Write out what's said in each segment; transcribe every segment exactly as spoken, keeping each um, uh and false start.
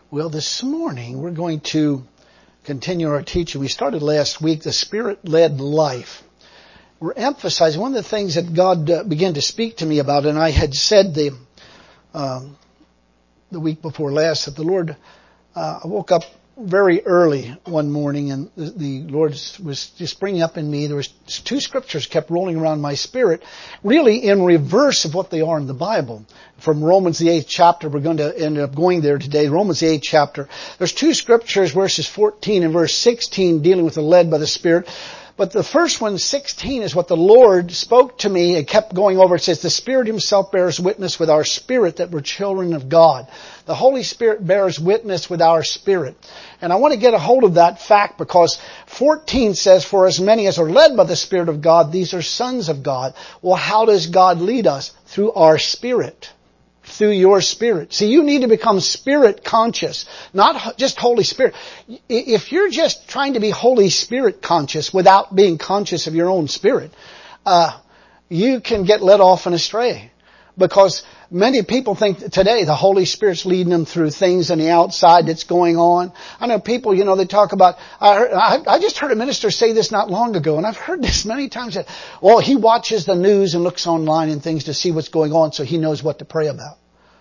Well, this morning we're going to continue our teaching. We started last week, the Spirit-led life. We're emphasizing one of the things that God uh, began to speak to me about, and I had said the um, the week before last that the Lord, uh, I woke up very early one morning, and the, the Lord was just bringing up in me, there was two scriptures kept rolling around my spirit, really in reverse of what they are in the Bible. From Romans the eighth chapter, we're going to end up going there today, Romans the eighth chapter. There's two scriptures, verses fourteen and verse sixteen, dealing with the led by the Spirit. But the first one, sixteen, is what the Lord spoke to me and kept going over. It says, the Spirit Himself bears witness with our spirit that we're children of God. The Holy Spirit bears witness with our spirit. And I want to get a hold of that fact because fourteen says, for as many as are led by the Spirit of God, these are sons of God. Well, how does God lead us? Through our spirit. Through your spirit. See, you need to become Spirit conscious, not just Holy Spirit. If you're just trying to be Holy Spirit conscious without being conscious of your own spirit, uh, you can get led off and astray. Because many people think that today the Holy Spirit's leading them through things on the outside that's going on. I know people, you know, they talk about, I, heard, I, I just heard a minister say this not long ago, and I've heard this many times, that, well, he watches the news and looks online and things to see what's going on so he knows what to pray about.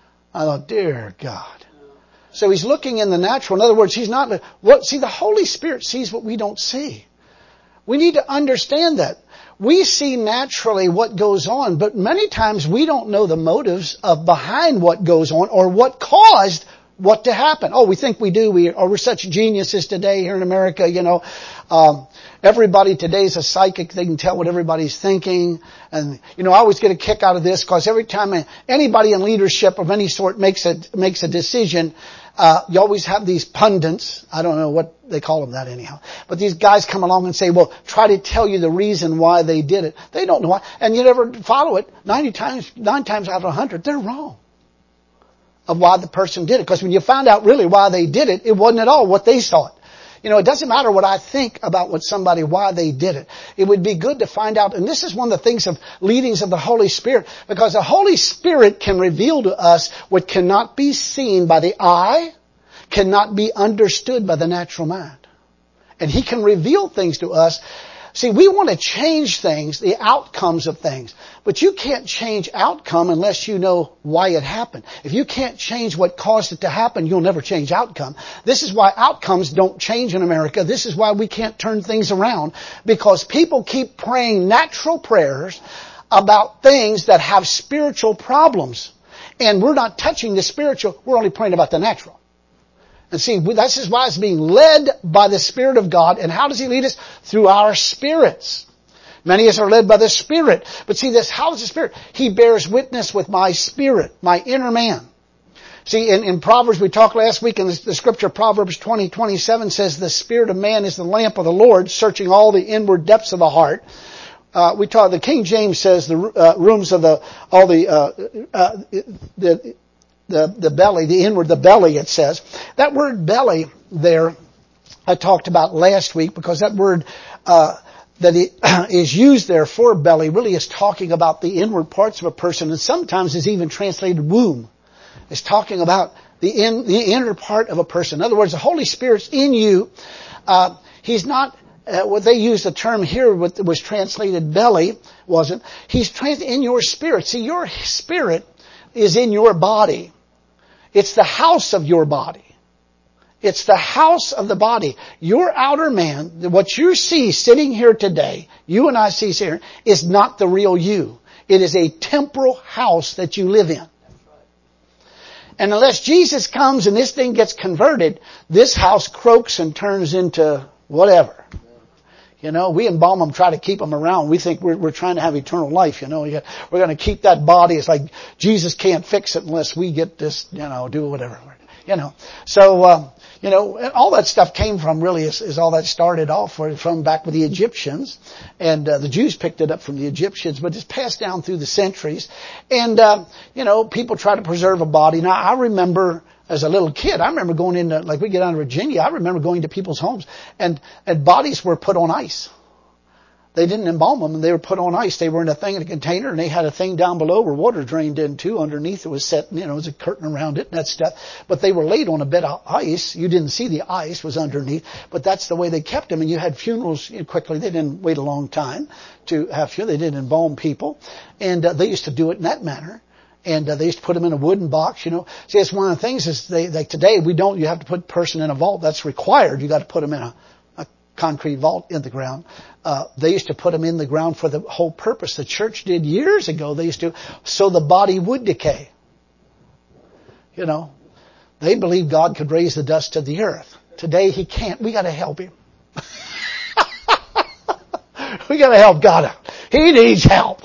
I thought, dear God. So he's looking in the natural. In other words, he's not, what, see, the Holy Spirit sees what we don't see. We need to understand that. We see naturally what goes on, but many times we don't know the motives of behind what goes on or what caused what to happen. Oh, we think we do. We, or we're such geniuses today here in America, you know. Um, everybody today is a psychic. They can tell what everybody's thinking. And, you know, I always get a kick out of this because every time anybody in leadership of any sort makes a, makes a decision, uh, you always have these pundits. I don't know what they call them that anyhow. But these guys come along and say, well, try to tell you the reason why they did it. They don't know why. And you never follow it. ninety times, nine times out of a hundred, they're wrong of why the person did it. Because when you found out really why they did it, it wasn't at all what they thought. You know, it doesn't matter what I think about what somebody, why they did it. It would be good to find out. And this is one of the things of leadings of the Holy Spirit. Because the Holy Spirit can reveal to us what cannot be seen by the eye, cannot be understood by the natural mind. And He can reveal things to us. See, we want to change things, the outcomes of things. But you can't change outcome unless you know why it happened. If you can't change what caused it to happen, you'll never change outcome. This is why outcomes don't change in America. This is why we can't turn things around. Because people keep praying natural prayers about things that have spiritual problems. And we're not touching the spiritual. We're only praying about the natural. And see, this is why it's being led by the Spirit of God. And how does He lead us? Through our spirits. Many of us are led by the Spirit. But see this, how is the Spirit? He bears witness with my spirit, my inner man. See, in, in Proverbs, we talked last week in the, the scripture, Proverbs twenty twenty-seven says, the spirit of man is the lamp of the Lord, searching all the inward depths of the heart. Uh, we talk, the King James says the uh, rooms of the, all the, uh, uh, the, The, the belly, the inward, the belly, it says. That word belly there, I talked about last week because that word, uh, that it is used there for belly really is talking about the inward parts of a person, and sometimes is even translated womb. It's talking about the in, the inner part of a person. In other words, the Holy Spirit's in you. Uh, he's not, uh, what they use the term here what was translated belly, wasn't. He's trans, in your spirit. See, your spirit is in your body. It's the house of your body. It's the house of the body. Your outer man, what you see sitting here today, you and I see here, is not the real you. It is a temporal house that you live in. And unless Jesus comes and this thing gets converted, this house croaks and turns into whatever. You know, we embalm them, try to keep them around. We think we're, we're trying to have eternal life, you know. We're going to keep that body. It's like Jesus can't fix it unless we get this, you know, do whatever. You know. So, uh, you know, all that stuff came from really is, is all that started off from back with the Egyptians. And uh, the Jews picked it up from the Egyptians, but it's passed down through the centuries. And, uh, you know, people try to preserve a body. Now, I remember as a little kid, I remember going into, like we get down to Virginia, I remember going to people's homes and, and bodies were put on ice. They didn't embalm them, and they were put on ice. They were in a thing in a container, and they had a thing down below where water drained into. Underneath it was set, you know, it was a curtain around it and that stuff. But they were laid on a bed of ice. You didn't see the ice was underneath, but that's the way they kept them. And you had funerals quickly. They didn't wait a long time to have funerals. They didn't embalm people, and uh, they used to do it in that manner. And uh, they used to put them in a wooden box, you know. See, that's one of the things is they, like today, we don't, you have to put a person in a vault. That's required. You got to put them in a, a concrete vault in the ground. Uh, they used to put them in the ground for the whole purpose. The church did years ago. They used to, so the body would decay. You know, they believed God could raise the dust of the earth. Today He can't. We got to help Him. We got to help God out. He needs help.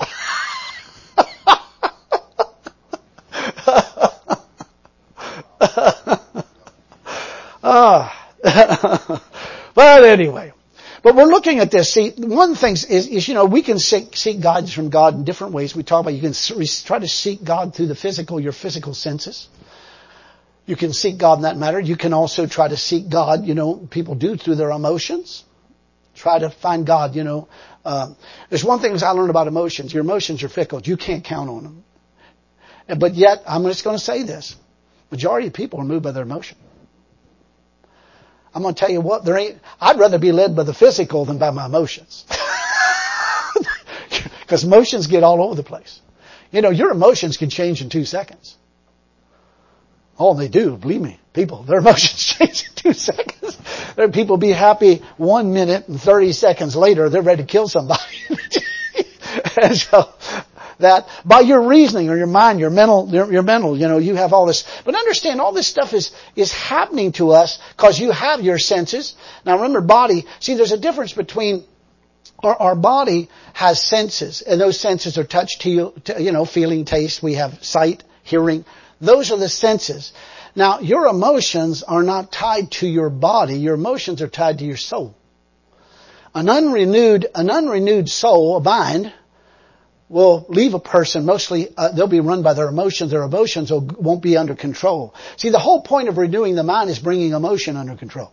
Ah. But anyway. But we're looking at this. See, one of the things is, is you know, we can seek, seek guidance from God in different ways. We talk about you can try to seek God through the physical, your physical senses. You can seek God in that matter. You can also try to seek God, you know, people do through their emotions. Try to find God, you know. Um, there's one thing I learned about emotions. Your emotions are fickle. You can't count on them. But yet, I'm just going to say this. Majority of people are moved by their emotion. I'm going to tell you what, there ain't, I'd rather be led by the physical than by my emotions. Because emotions get all over the place. You know, your emotions can change in two seconds. Oh, they do, believe me. People, their emotions change in two seconds. There people be happy one minute and thirty seconds later, they're ready to kill somebody. And so, that by your reasoning or your mind, your mental, your, your mental, you know, you have all this. But understand, all this stuff is, is happening to us because you have your senses. Now remember, body, see there's a difference between, our, our body has senses, and those senses are touch, to, to, you know, feeling, taste. We have sight, hearing. Those are the senses. Now, your emotions are not tied to your body. Your emotions are tied to your soul. An unrenewed, an unrenewed soul, a mind, will leave a person, mostly uh, they'll be run by their emotions. Their emotions will, won't be under control. See, the whole point of renewing the mind is bringing emotion under control.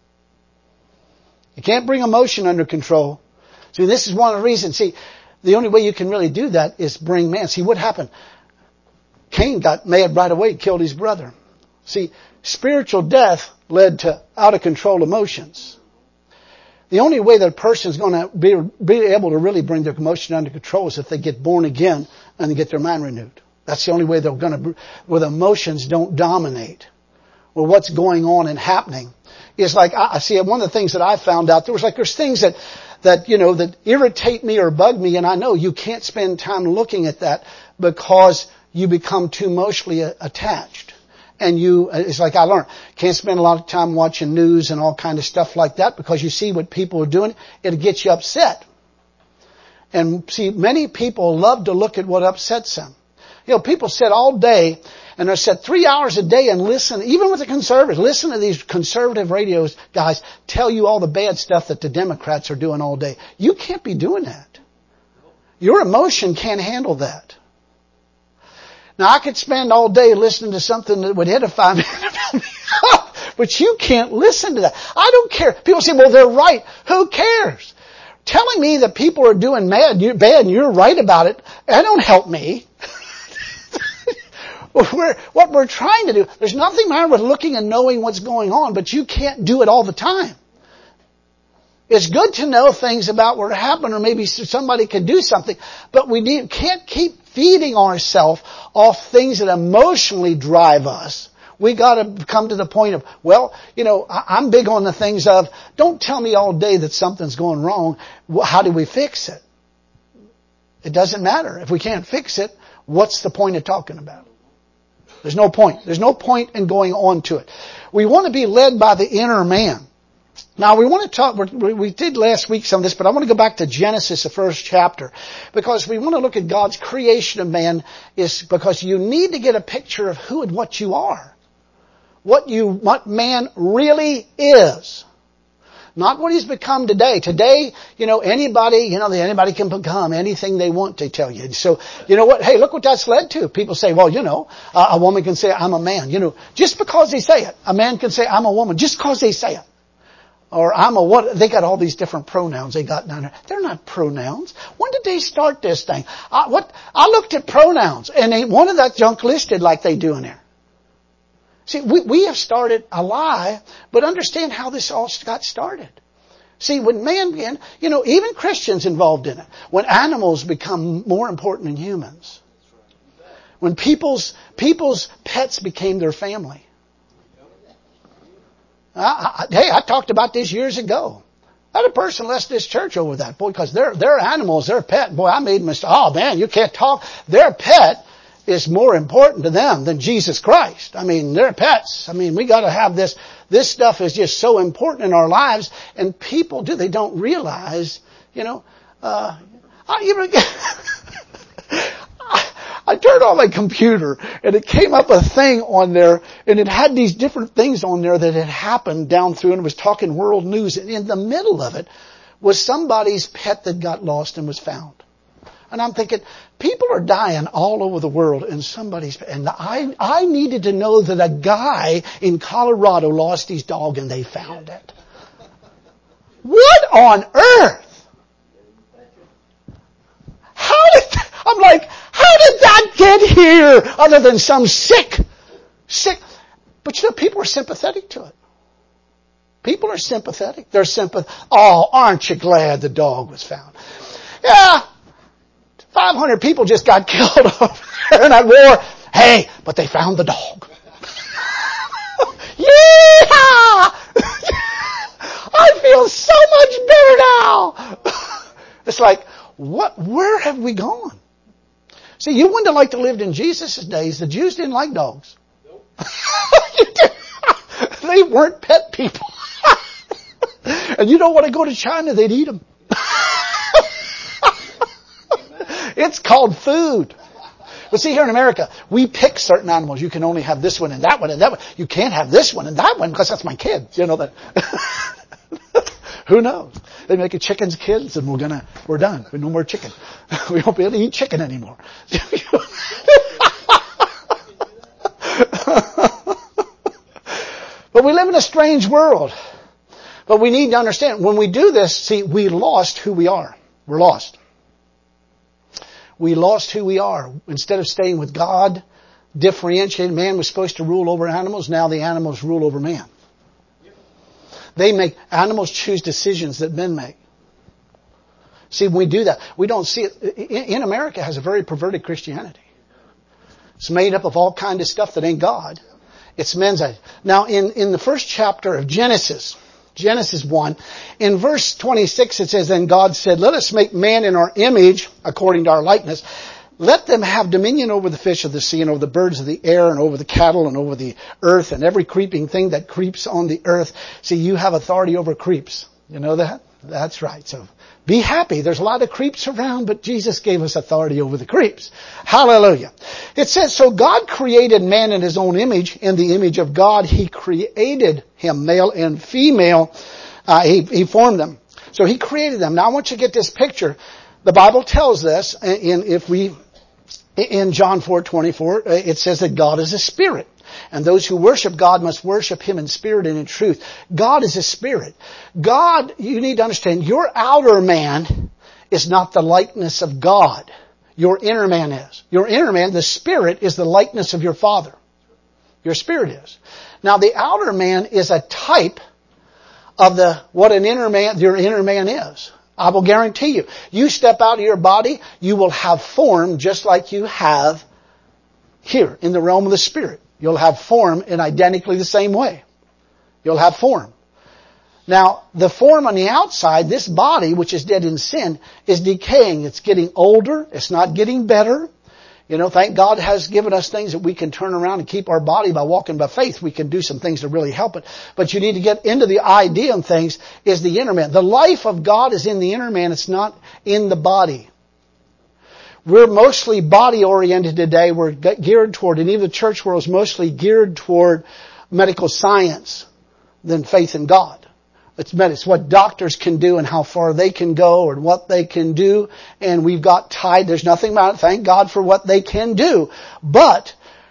You can't bring emotion under control. See, this is one of the reasons. See, the only way you can really do that is bring man. See, what happened? Cain got mad right away, killed his brother. See, spiritual death led to out of control emotions. The only way that a person is going to be, be able to really bring their emotion under control is if they get born again and they get their mind renewed. That's the only way they're going to, where the emotions don't dominate. Well, what's going on and happening is like, I see one of the things that I found out, there was like, there's things that, that, you know, that irritate me or bug me, and I know you can't spend time looking at that because you become too emotionally attached. And you, it's like I learned, can't spend a lot of time watching news and all kind of stuff like that because you see what people are doing, it'll get you upset. And see, many people love to look at what upsets them. You know, people sit all day and they sit three hours a day and listen, even with the conservatives, listen to these conservative radios guys tell you all the bad stuff that the Democrats are doing all day. You can't be doing that. Your emotion can't handle that. Now, I could spend all day listening to something that would edify me, but you can't listen to that. I don't care. People say, well, they're right. Who cares? Telling me that people are doing mad, you're bad, and you're right about it, that don't help me. we're, what we're trying to do, there's nothing wrong with looking and knowing what's going on, but you can't do it all the time. It's good to know things about what happened, or maybe somebody can do something, but we need, can't keep feeding ourselves off things that emotionally drive us. We got to come to the point of, well, you know, I'm big on the things of, don't tell me all day that something's going wrong. How do we fix it? It doesn't matter. If we can't fix it, what's the point of talking about it? There's no point. There's no point in going on to it. We want to be led by the inner man. Now, we want to talk, we did last week some of this, but I want to go back to Genesis, the first chapter, because we want to look at God's creation of man, is because you need to get a picture of who and what you are. What you, what man really is. Not what he's become today. Today, you know, anybody, you know, anybody can become anything they want, they tell you. So, you know what? Hey, look what that's led to. People say, well, you know, a woman can say, I'm a man. You know, just because they say it. A man can say, I'm a woman, just because they say it. Or I'm a what? They got all these different pronouns they got down there. They're not pronouns. When did they start this thing? I, what, I looked at pronouns and ain't one of that junk listed like they do in there. See, we, we have started a lie, but understand how this all got started. See, when man began, you know, even Christians involved in it. When animals become more important than humans. When people's, people's pets became their family. I, I, hey, I talked about this years ago. I had a person left this church over that, boy, because their, their animals, their pet, boy, I made a mistake. Oh man, you can't talk. Their pet is more important to them than Jesus Christ. I mean, they're pets. I mean, we gotta have this, this stuff is just so important in our lives, and people do, they don't realize, you know, uh, I even, I turned on my computer and it came up a thing on there and it had these different things on there that had happened down through, and it was talking world news, and in the middle of it was somebody's pet that got lost and was found. And I'm thinking, people are dying all over the world and somebody's, and I, I needed to know that a guy in Colorado lost his dog and they found it. What on earth? How did, I'm like, how did that get here other than some sick, sick, but you know, people are sympathetic to it. People are sympathetic. They're sympathetic. Oh, aren't you glad the dog was found? Yeah. five hundred people just got killed over there in that war. Hey, but they found the dog. Yeah! I feel so much better now. It's like, what, where have we gone? See, you wouldn't have liked to live in Jesus' days. The Jews didn't like dogs. Nope. They weren't pet people. And you don't want to go to China, they'd eat them. It's called food. But see, here in America, we pick certain animals. You can only have this one and that one and that one. You can't have this one and that one because that's my kid. You know that. Who knows? They make a chicken's kids and we're gonna, we're done. No more chicken. We won't be able to eat chicken anymore. But we live in a strange world. But we need to understand, when we do this, see, we lost who we are. We're lost. We lost who we are. Instead of staying with God, differentiated, man was supposed to rule over animals. Now the animals rule over man. They make, animals choose decisions that men make. See, when we do that, we don't see it. In America has a very perverted Christianity. It's made up of all kinds of stuff that ain't God. It's men's. Now in, in the first chapter of Genesis, Genesis one, in verse twenty-six it says, "Then God said, let us make man in our image, according to our likeness. Let them have dominion over the fish of the sea and over the birds of the air and over the cattle and over the earth and every creeping thing that creeps on the earth." See, you have authority over creeps. You know that? That's right. So be happy. There's a lot of creeps around, but Jesus gave us authority over the creeps. Hallelujah. It says, so God created man in his own image. In the image of God, he created him, male and female. Uh, he, he formed them. So he created them. Now I want you to get this picture. The Bible tells us, in, if we, in John four twenty-four, it says that God is a spirit. And those who worship God must worship him in spirit and in truth. God is a spirit. God, you need to understand, your outer man is not the likeness of God. Your inner man is. Your inner man, the spirit, is the likeness of your Father. Your spirit is. Now the outer man is a type of the, what an inner man, your inner man is. I will guarantee you, you step out of your body, you will have form just like you have here in the realm of the spirit. You'll have form in identically the same way. You'll have form. Now, the form on the outside, this body, which is dead in sin, is decaying. It's getting older. It's not getting better. You know, thank God has given us things that we can turn around and keep our body by walking by faith. We can do some things to really help it. But you need to get into the idea of things is the inner man. The life of God is in the inner man. It's not in the body. We're mostly body-oriented today. We're geared toward, and even the church world is mostly geared toward medical science than faith in God. It's, it's what doctors can do and how far they can go and what they can do. And we've got tied. There's nothing about it. Thank God for what they can do. But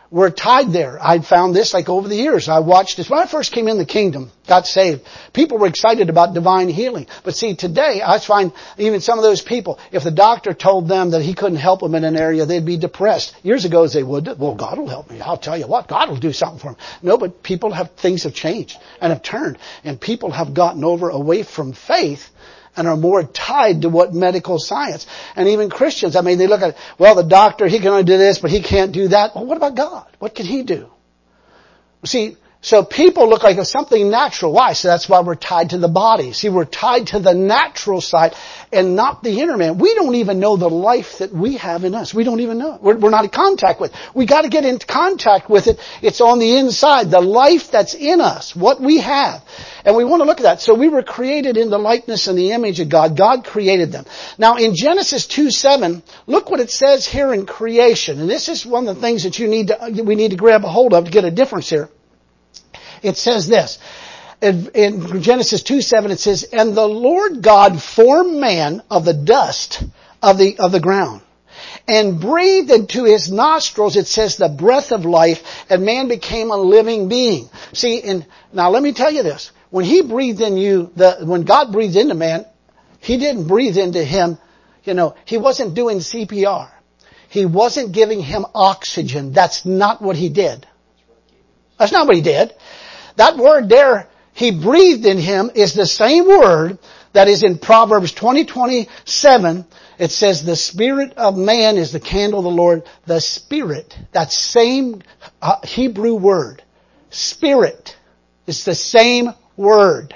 we're tied there. I found this like over the years. I watched this. When I first came in the kingdom, got saved, people were excited about divine healing. But see, today, I find even some of those people, if the doctor told them that he couldn't help them in an area, they'd be depressed. Years ago, they would. Well, God will help me. I'll tell you what, God will do something for them. No, but people have, things have changed and have turned. And people have gotten over away from faith and are more tied to what medical science. And even Christians, I mean, they look at, well, the doctor, he can only do this, but he can't do that. Well, what about God? What can he do? See, so people look like it's something natural. Why? So that's why we're tied to the body. See, we're tied to the natural side and not the inner man. We don't even know the life that we have in us. We don't even know it. We're, we're not in contact with it. We got to get into contact with it. It's on the inside. The life that's in us. What we have. And we want to look at that. So we were created in the likeness and the image of God. God created them. Now in Genesis two seven, look what it says here in creation. And this is one of the things that you need to, we need to grab a hold of to get a difference here. It says this, in Genesis two seven, it says, and the Lord God formed man of the dust of the, of the ground and breathed into his nostrils, it says, the breath of life, and man became a living being. See, and now let me tell you this. When he breathed in you, the, when God breathed into man, he didn't breathe into him, you know, he wasn't doing C P R. He wasn't giving him oxygen. That's not what he did. That's not what he did. That word there, he breathed in him, is the same word that is in Proverbs twenty twenty-seven. It says, the spirit of man is the candle of the Lord. The spirit, that same uh, Hebrew word, spirit, is the same word.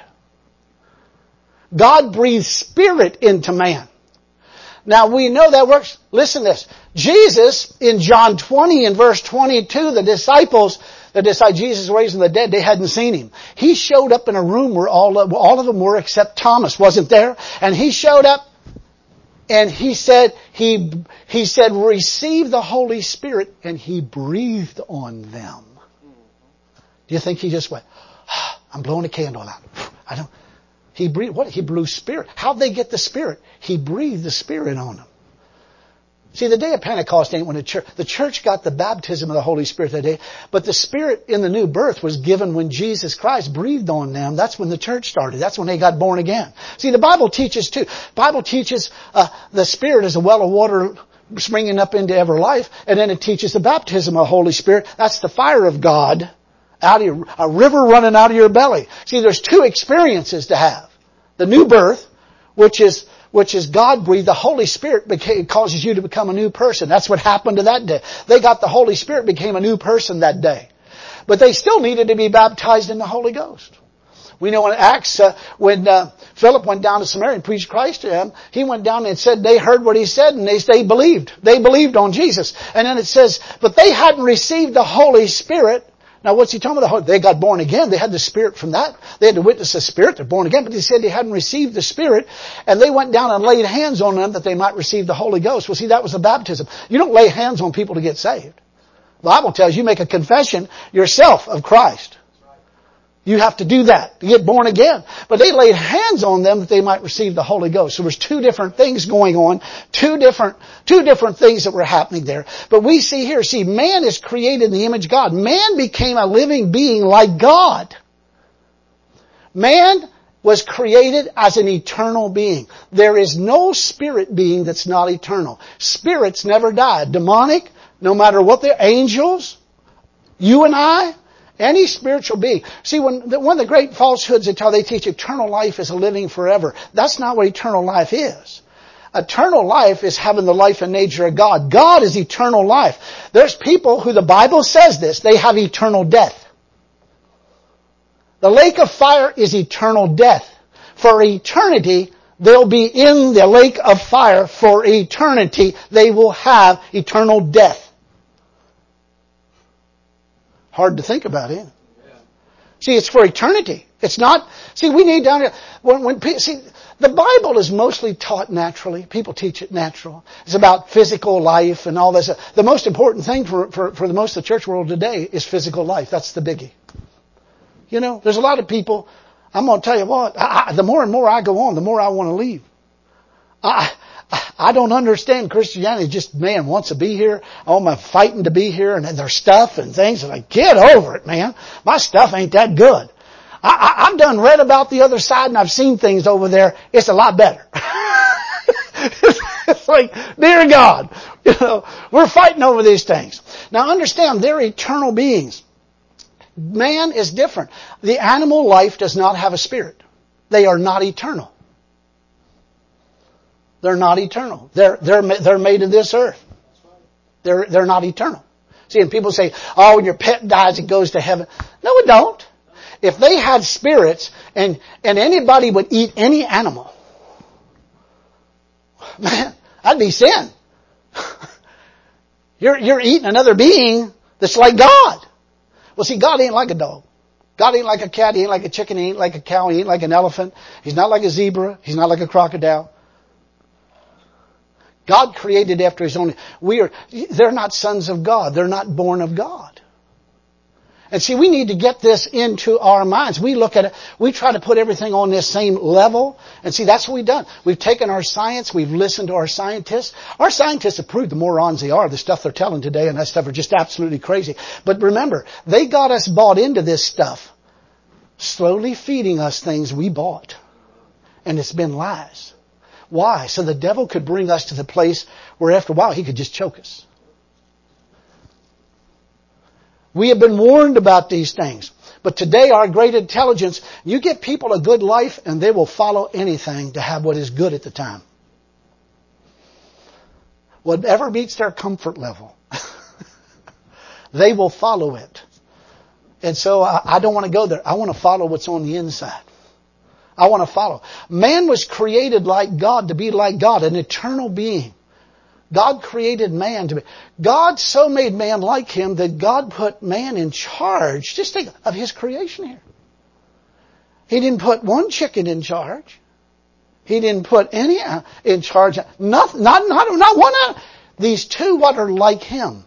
God breathed spirit into man. Now we know that works. Listen to this. Jesus, in John twenty and verse twenty-two, the disciples, the disciples, Jesus raised from the dead, they hadn't seen him. He showed up in a room where all of, all of them were except Thomas wasn't there. And he showed up and he said, he, he said, receive the Holy Spirit, and he breathed on them. Do you think he just went, ah, I'm blowing a candle out. I don't, he breathed, what? He blew spirit. How'd they get the Spirit? He breathed the Spirit on them. See, the day of Pentecost ain't when the church, the church got the baptism of the Holy Spirit that day, but the Spirit in the new birth was given when Jesus Christ breathed on them. That's when the church started. That's when they got born again. See, the Bible teaches too. The Bible teaches, uh, the Spirit is a well of water springing up into ever life, and then it teaches the baptism of the Holy Spirit. That's the fire of God out of your, a river running out of your belly. See, there's two experiences to have. The new birth, which is which is God breathed. The Holy Spirit became, causes you to become a new person. That's what happened to that day. They got the Holy Spirit, became a new person that day. But they still needed to be baptized in the Holy Ghost. We know in Acts, uh, when uh, Philip went down to Samaria and preached Christ to him, he went down and said they heard what he said and they, they believed. They believed on Jesus. And then it says, but they hadn't received the Holy Spirit. Now what's he talking about? They got born again. They had the Spirit from that. They had to witness the Spirit. They're born again. But they said they hadn't received the Spirit. And they went down and laid hands on them that they might receive the Holy Ghost. Well, see, that was the baptism. You don't lay hands on people to get saved. The Bible tells you, you make a confession yourself of Christ. You have to do that to get born again. But they laid hands on them that they might receive the Holy Ghost. So there's two different things going on. Two different, two different things that were happening there. But we see here, see, man is created in the image of God. Man became a living being like God. Man was created as an eternal being. There is no spirit being that's not eternal. Spirits never die. Demonic, no matter what they're, angels, you and I, any spiritual being. See, when the, one of the great falsehoods is how they teach eternal life is a living forever. That's not what eternal life is. Eternal life is having the life and nature of God. God is eternal life. There's people who the Bible says this, they have eternal death. The lake of fire is eternal death. For eternity, they'll be in the lake of fire for eternity. They will have eternal death. Hard to think about it. Yeah. See, it's for eternity. It's not, see, we need down here, when, when, see, the Bible is mostly taught naturally. People teach it natural. It's about physical life and all this. The most important thing for, for, for the most of the church world today is physical life. That's the biggie. You know, there's a lot of people, I'm going to tell you what, I, I, the more and more I go on, the more I want to leave. I, I don't understand Christianity. Just, man, wants to be here. Oh, I'm fighting to be here and their stuff and things. And like, get over it, man. My stuff ain't that good. I, I, I've done read about the other side and I've seen things over there. It's a lot better. It's like, dear God, you know, we're fighting over these things. Now understand, they're eternal beings. Man is different. The animal life does not have a spirit. They are not eternal. They're not eternal. They're, they're, they're made of this earth. They're, they're not eternal. See, and people say, oh, when your pet dies, it goes to heaven. No, it don't. If they had spirits and, and anybody would eat any animal, man, that'd be sin. You're, you're eating another being that's like God. Well, see, God ain't like a dog. God ain't like a cat. He ain't like a chicken. He ain't like a cow. He ain't like an elephant. He's not like a zebra. He's not like a crocodile. God created after His own. We are, they're not sons of God. They're not born of God. And see, we need to get this into our minds. We look at it, we try to put everything on this same level. And see, that's what we've done. We've taken our science, we've listened to our scientists. Our scientists have proved the morons they are. The stuff they're telling today and that stuff are just absolutely crazy. But remember, they got us bought into this stuff, slowly feeding us things we bought. And it's been lies. Why? So the devil could bring us to the place where after a while he could just choke us. We have been warned about these things. But today our great intelligence, you give people a good life and they will follow anything to have what is good at the time. Whatever meets their comfort level, they will follow it. And so I, I don't want to go there. I want to follow what's on the inside. I want to follow. Man was created like God, to be like God, an eternal being. God created man to be. God so made man like Him that God put man in charge, just think, of His creation here. He didn't put one chicken in charge. He didn't put any in charge. Not, not, not, not one out. These two what are like Him.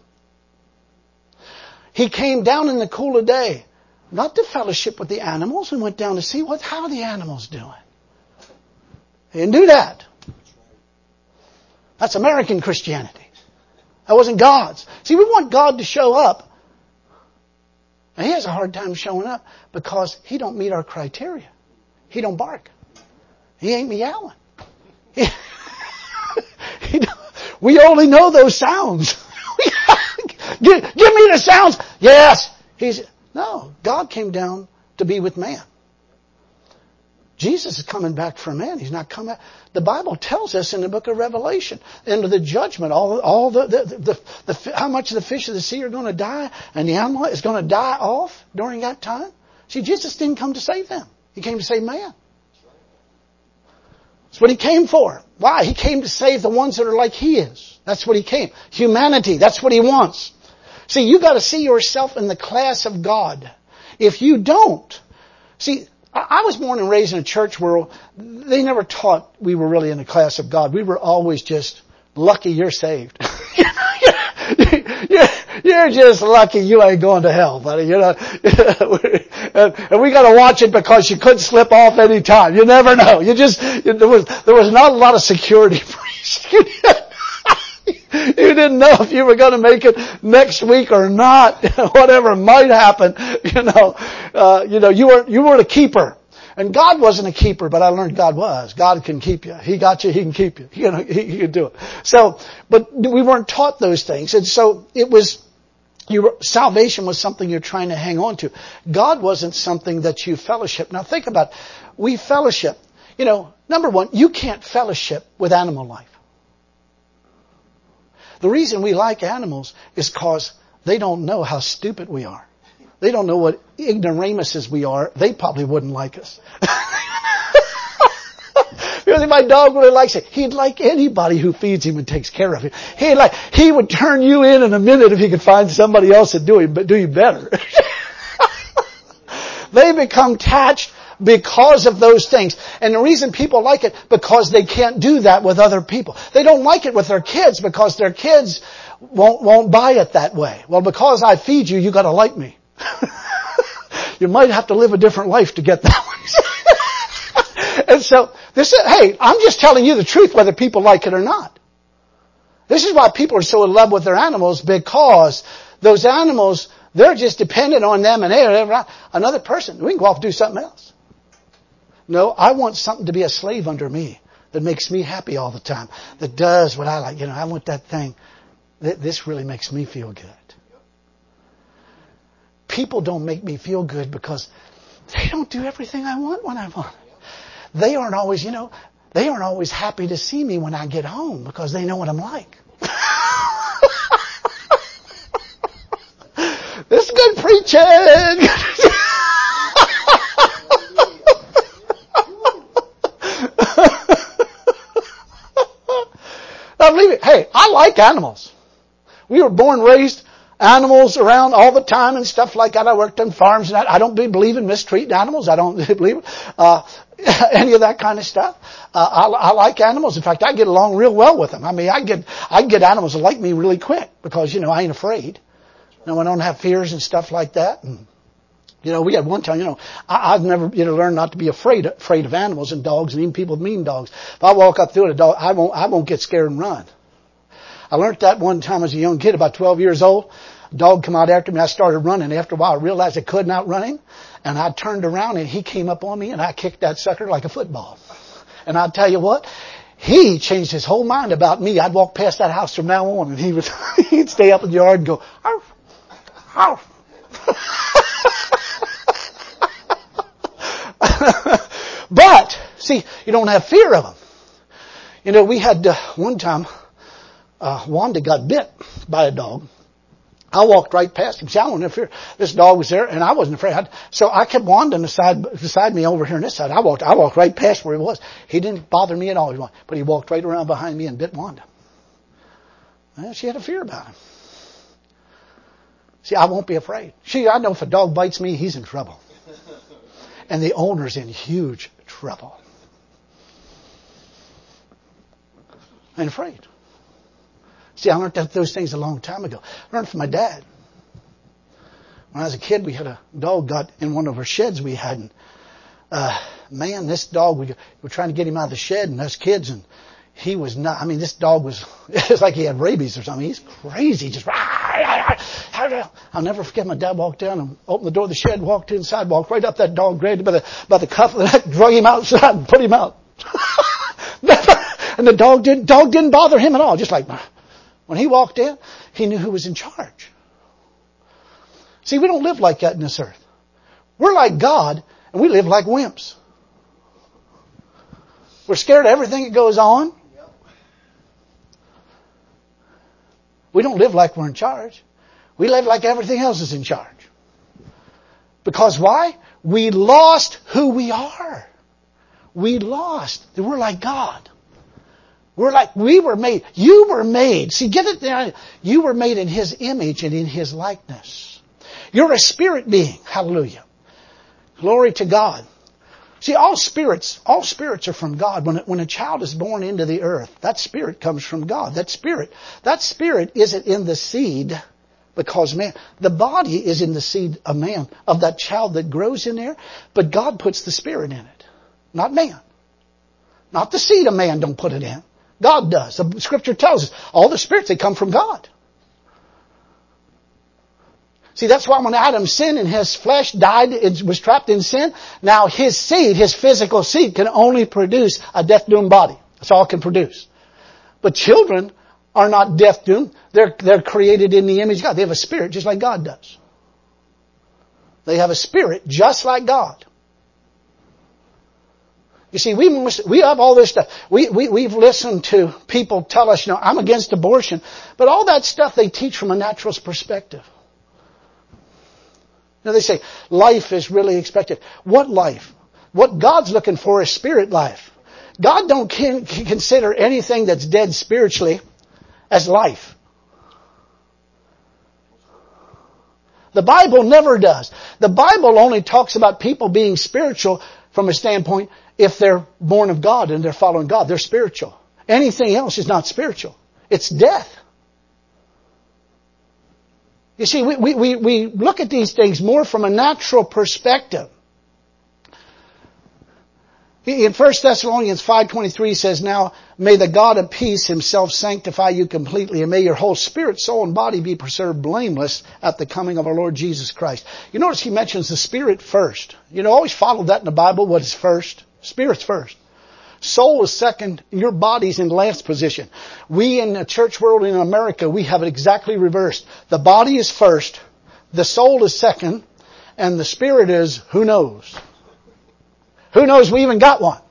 He came down in the cool of day, not to fellowship with the animals, and went down to see what how are the animals doing. He didn't do that. That's American Christianity. That wasn't God's. See, we want God to show up. And He has a hard time showing up because He don't meet our criteria. He don't bark. He ain't meowing. He, he don't, we only know those sounds. give, give me the sounds. Yes. He's no. God came down to be with man. Jesus is coming back for man. He's not coming. The Bible tells us in the book of Revelation, into the judgment, all, all the, the, the, the, how much of the fish of the sea are going to die, and the animal is going to die off during that time. See, Jesus didn't come to save them. He came to save man. That's what He came for. Why? He came to save the ones that are like He is. That's what He came. Humanity. That's what He wants. See, you got to see yourself in the class of God. If you don't, see, I was born and raised in a church where they never taught we were really in the class of God. We were always just lucky you're saved. You're just lucky you ain't going to hell, buddy. You know, and we got to watch it because you could slip off any time. You never know. You just there was there was not a lot of security for you. You didn't know if you were going to make it next week or not. Whatever might happen, you know, uh, you know, you were you were a keeper, and God wasn't a keeper, but I learned God was. God can keep you. He got you. He can keep you. You know, he, he can do it. So, but we weren't taught those things, and so it was. You were, salvation was something you're trying to hang on to. God wasn't something that you fellowship. Now think about it. We fellowship. You know, number one, you can't fellowship with animal life. The reason we like animals is because they don't know how stupid we are. They don't know what ignoramuses we are. They probably wouldn't like us. Because my dog really likes it. He'd like anybody who feeds him and takes care of him. He'd like, he would turn you in in a minute if he could find somebody else that do him, do you better. They become attached because of those things. And the reason people like it, because they can't do that with other people. They don't like it with their kids because their kids won't, won't buy it that way. Well, because I feed you, you gotta like me. You might have to live a different life to get that one. And so, this is, hey, I'm just telling you the truth whether people like it or not. This is why people are so in love with their animals, because those animals, they're just dependent on them and they're another person. We can go off and do something else. No, I want something to be a slave under me that makes me happy all the time, that does what I like. You know, I want that thing. This really makes me feel good. People don't make me feel good because they don't do everything I want when I want. They aren't always, you know, they aren't always happy to see me when I get home because they know what I'm like. This is good preaching. Now, believe it. Hey, I like animals. We were born, raised animals around all the time and stuff like that. I worked on farms and that. I don't believe in mistreating animals. I don't believe uh, any of that kind of stuff. Uh, I, I like animals. In fact, I get along real well with them. I mean, I get I get animals that like me really quick because, you know, I ain't afraid. You know, I don't have fears and stuff like that. And, you know, we had one time, you know, I, I've never, you know, learned not to be afraid afraid of animals and dogs and even people with mean dogs. If I walk up through it, a dog, I won't I won't get scared and run. I learned that one time as a young kid, about twelve years old. A dog come out after me. I started running. After a while, I realized I couldn't outrun him. And I turned around and he came up on me and I kicked that sucker like a football. And I'll tell you what, he changed his whole mind about me. I'd walk past that house from now on and he would, he'd stay up in the yard and go, arf, arf. But, see, you don't have fear of them. You know, we had uh, one time, Uh, Wanda got bit by a dog. I walked right past him. See, I wasn't afraid. This dog was there, and I wasn't afraid. I, so I kept wandering beside, beside me over here on this side. I walked, I walked right past where he was. He didn't bother me at all, but he walked right around behind me and bit Wanda. Well, she had a fear about him. See, I won't be afraid. See, I know if a dog bites me, he's in trouble. And the owner's in huge trouble. I ain't afraid. See, I learned that, those things a long time ago. I learned from my dad. When I was a kid, we had a dog got in one of our sheds we had. And, uh, man, this dog, we, we were trying to get him out of the shed and us kids, and he was not, I mean, this dog was, it was like he had rabies or something. He's crazy, just, I'll never forget my dad walked down and opened the door of the shed, walked inside, walked right up that dog, grabbed him by the, by the cuff of the neck, drug him outside and put him out. And the dog didn't, dog didn't bother him at all, just like, when he walked in, he knew who was in charge. See, we don't live like that in this earth. We're like God, and we live like wimps. We're scared of everything that goes on. We don't live like we're in charge. We live like everything else is in charge. Because why? We lost who we are. We lost. We're like God. We're like, we were made, you were made. See, get it there. You were made in His image and in His likeness. You're a spirit being. Hallelujah. Glory to God. See, all spirits, all spirits are from God. When, when a child is born into the earth, that spirit comes from God. That spirit, that spirit isn't in the seed because man, the body is in the seed of man, of that child that grows in there, but God puts the spirit in it. Not man. Not the seed of man don't put it in. God does. The Scripture tells us all the spirits, they come from God. See, that's why when Adam sinned and his flesh died, it was trapped in sin. Now his seed, his physical seed, can only produce a death-doomed body. That's all it can produce. But children are not death-doomed. They're, they're created in the image of God. They have a spirit just like God does. They have a spirit just like God. You see, we must, we have all this stuff. We, we, we've listened to people tell us, you know, I'm against abortion. But all that stuff they teach from a naturalist perspective. You know, they say life is really expected. What life? What God's looking for is spirit life. God don't can, consider anything that's dead spiritually as life. The Bible never does. The Bible only talks about people being spiritual from a standpoint if they're born of God and they're following God. They're spiritual. Anything else is not spiritual. It's death. You see, we, we, we, we look at these things more from a natural perspective. In First Thessalonians five twenty-three says, now may the God of peace himself sanctify you completely, and may your whole spirit, soul, and body be preserved blameless at the coming of our Lord Jesus Christ. You notice he mentions the spirit first. You know, always follow that in the Bible. What is first? Spirit's first. Soul is second, and your body's in last position. We in the church world in America, we have it exactly reversed. The body is first, the soul is second, and the spirit is, who knows? Who knows we even got one?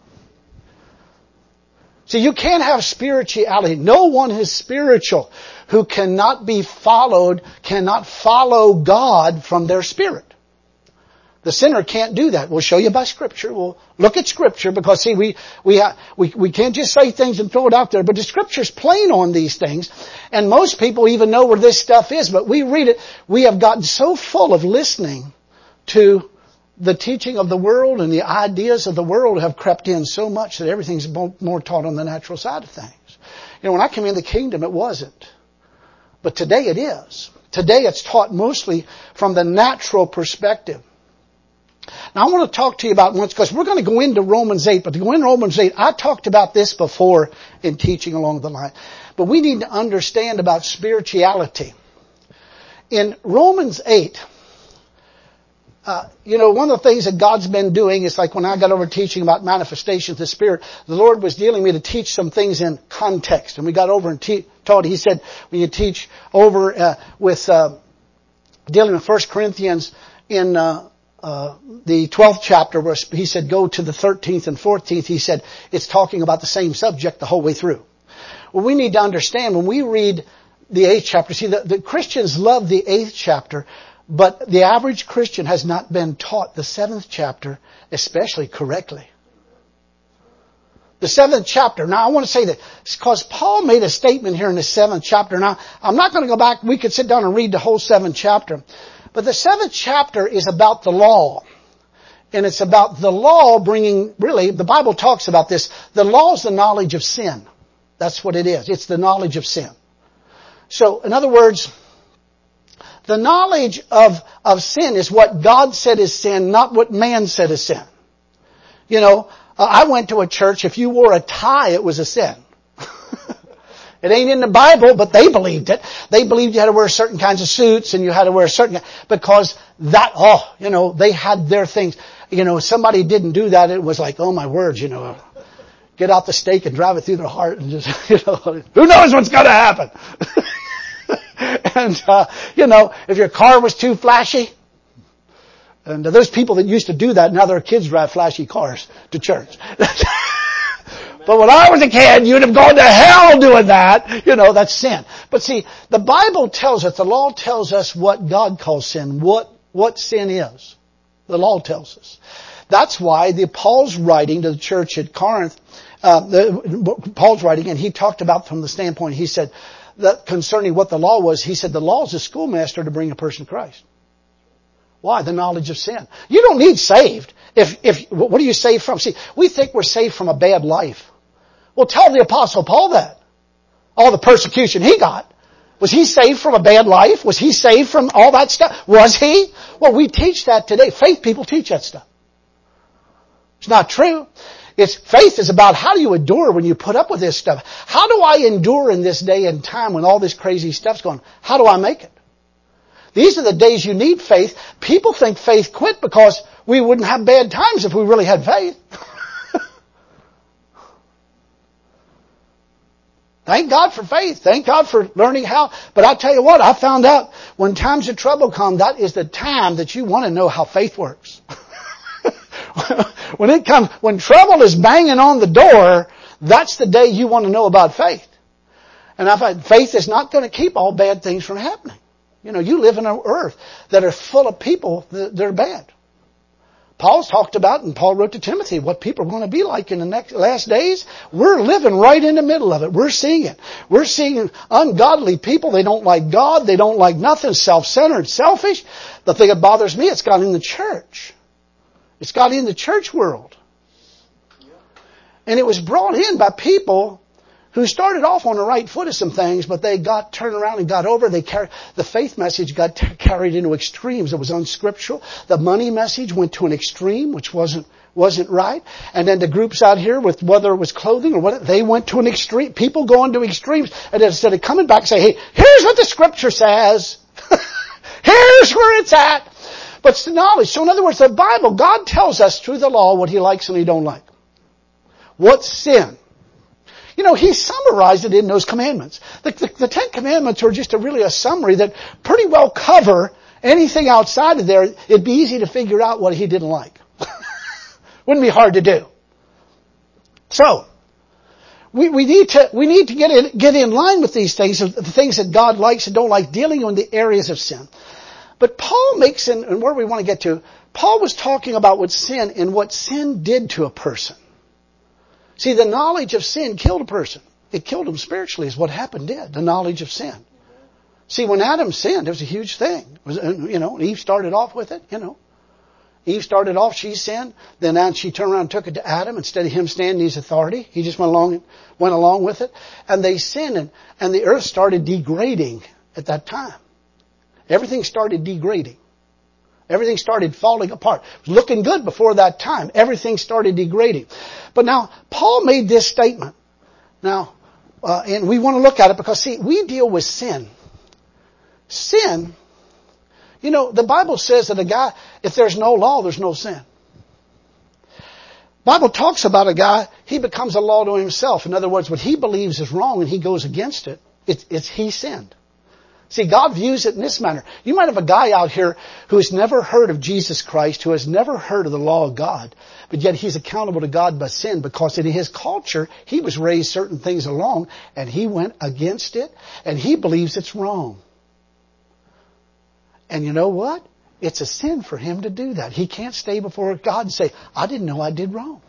See, you can't have spirituality. No one is spiritual who cannot be followed, cannot follow God from their spirit. The sinner can't do that. We'll show you by Scripture. We'll look at Scripture because, see, we we ha- we we can't just say things and throw it out there. But the Scripture's plain on these things, and most people even know where this stuff is. But we read it. We have gotten so full of listening to the teaching of the world, and the ideas of the world have crept in so much that everything's more taught on the natural side of things. You know, when I came in the kingdom, it wasn't. But today it is. Today it's taught mostly from the natural perspective. Now I want to talk to you about once, because we're going to go into Romans eight, but to go into Romans eight, I talked about this before in teaching along the line. But we need to understand about spirituality. In Romans eight, Uh, you know, one of the things that God's been doing is like when I got over teaching about manifestations of the Spirit, the Lord was dealing me to teach some things in context. And we got over and te- taught, He said, when you teach over uh, with uh, dealing with First Corinthians in uh, uh, the twelfth chapter, where He said, go to the thirteenth and fourteenth, He said, it's talking about the same subject the whole way through. Well, we need to understand when we read the eighth chapter, see, the, the Christians love the eighth chapter, but the average Christian has not been taught the seventh chapter, especially correctly. The seventh chapter. Now I want to say that because Paul made a statement here in the seventh chapter. Now I'm not going to go back. We could sit down and read the whole seventh chapter. But the seventh chapter is about the law. And it's about the law bringing, really, the Bible talks about this. The law is the knowledge of sin. That's what it is. It's the knowledge of sin. So, in other words, the knowledge of, of sin is what God said is sin, not what man said is sin. You know, uh, I went to a church, if you wore a tie, it was a sin. It ain't in the Bible, but they believed it. They believed you had to wear certain kinds of suits and you had to wear certain, because that, oh, you know, they had their things. You know, if somebody didn't do that, it was like, oh my words, you know, get out the stake and drive it through their heart and just, you know, who knows what's going to happen? And, uh, you know, if your car was too flashy, and uh, there's people that used to do that, now their kids drive flashy cars to church. But when I was a kid, you'd have gone to hell doing that. You know, that's sin. But see, the Bible tells us, the law tells us what God calls sin, what, what sin is. The law tells us. That's why the Paul's writing to the church at Corinth, uh, the, Paul's writing, and he talked about from the standpoint, he said, that concerning what the law was, he said the law is a schoolmaster to bring a person to Christ. Why? The knowledge of sin. You don't need saved. If, if, what are you saved from? See, we think we're saved from a bad life. Well, tell the Apostle Paul that. All the persecution he got. Was he saved from a bad life? Was he saved from all that stuff? Was he? Well, we teach that today. Faith people teach that stuff. It's not true. It's faith is about how do you endure when you put up with this stuff? How do I endure in this day and time when all this crazy stuff's going? How do I make it? These are the days you need faith. People think faith quit because we wouldn't have bad times if we really had faith. Thank God for faith. Thank God for learning how. But I tell you what, I found out when times of trouble come, that is the time that you want to know how faith works. When it comes, when trouble is banging on the door, that's the day you want to know about faith. And I find faith is not going to keep all bad things from happening. You know, you live in an earth that are full of people that are bad. Paul's talked about, and Paul wrote to Timothy, what people are going to be like in the next last days. We're living right in the middle of it. We're seeing it. We're seeing ungodly people. They don't like God. They don't like nothing. Self-centered, selfish. The thing that bothers me, it's got in the church. It's got in the church world. And it was brought in by people who started off on the right foot of some things, but they got turned around and got over. They carried, the faith message got t- carried into extremes. It was unscriptural. The money message went to an extreme, which wasn't wasn't right. And then the groups out here, with whether it was clothing or what, they went to an extreme. People go into extremes, and instead of coming back and say, "Hey, here's what the Scripture says. Here's where it's at." But it's the knowledge. So in other words, the Bible, God tells us through the law what He likes and He don't like. What's sin? You know, He summarized it in those commandments. The, the, the Ten Commandments are just a really a summary that pretty well cover anything outside of there. It'd be easy to figure out what He didn't like. Wouldn't be hard to do. So, we, we need to, we need to get in, get in line with these things, the things that God likes and don't like, dealing in the areas of sin. But Paul makes, in, and where we want to get to, Paul was talking about what sin and what sin did to a person. See, the knowledge of sin killed a person. It killed him spiritually is what happened did, the knowledge of sin. See, when Adam sinned, it was a huge thing. It was, you know, Eve started off with it, you know. Eve started off, she sinned. Then she turned around and took it to Adam. Instead of him standing his authority, he just went along, went along with it. And they sinned, and, and the earth started degrading at that time. Everything started degrading. Everything started falling apart. It was looking good before that time. Everything started degrading. But now, Paul made this statement. Now, uh, and we want to look at it because, see, we deal with sin. Sin, you know, the Bible says that a guy, if there's no law, there's no sin. Bible talks about a guy, he becomes a law to himself. In other words, what he believes is wrong and he goes against it, it's, it's he sinned. See, God views it in this manner. You might have a guy out here who has never heard of Jesus Christ, who has never heard of the law of God, but yet he's accountable to God by sin because in his culture, he was raised certain things along and he went against it and he believes it's wrong. And you know what? It's a sin for him to do that. He can't stay before God and say, I didn't know I did wrong.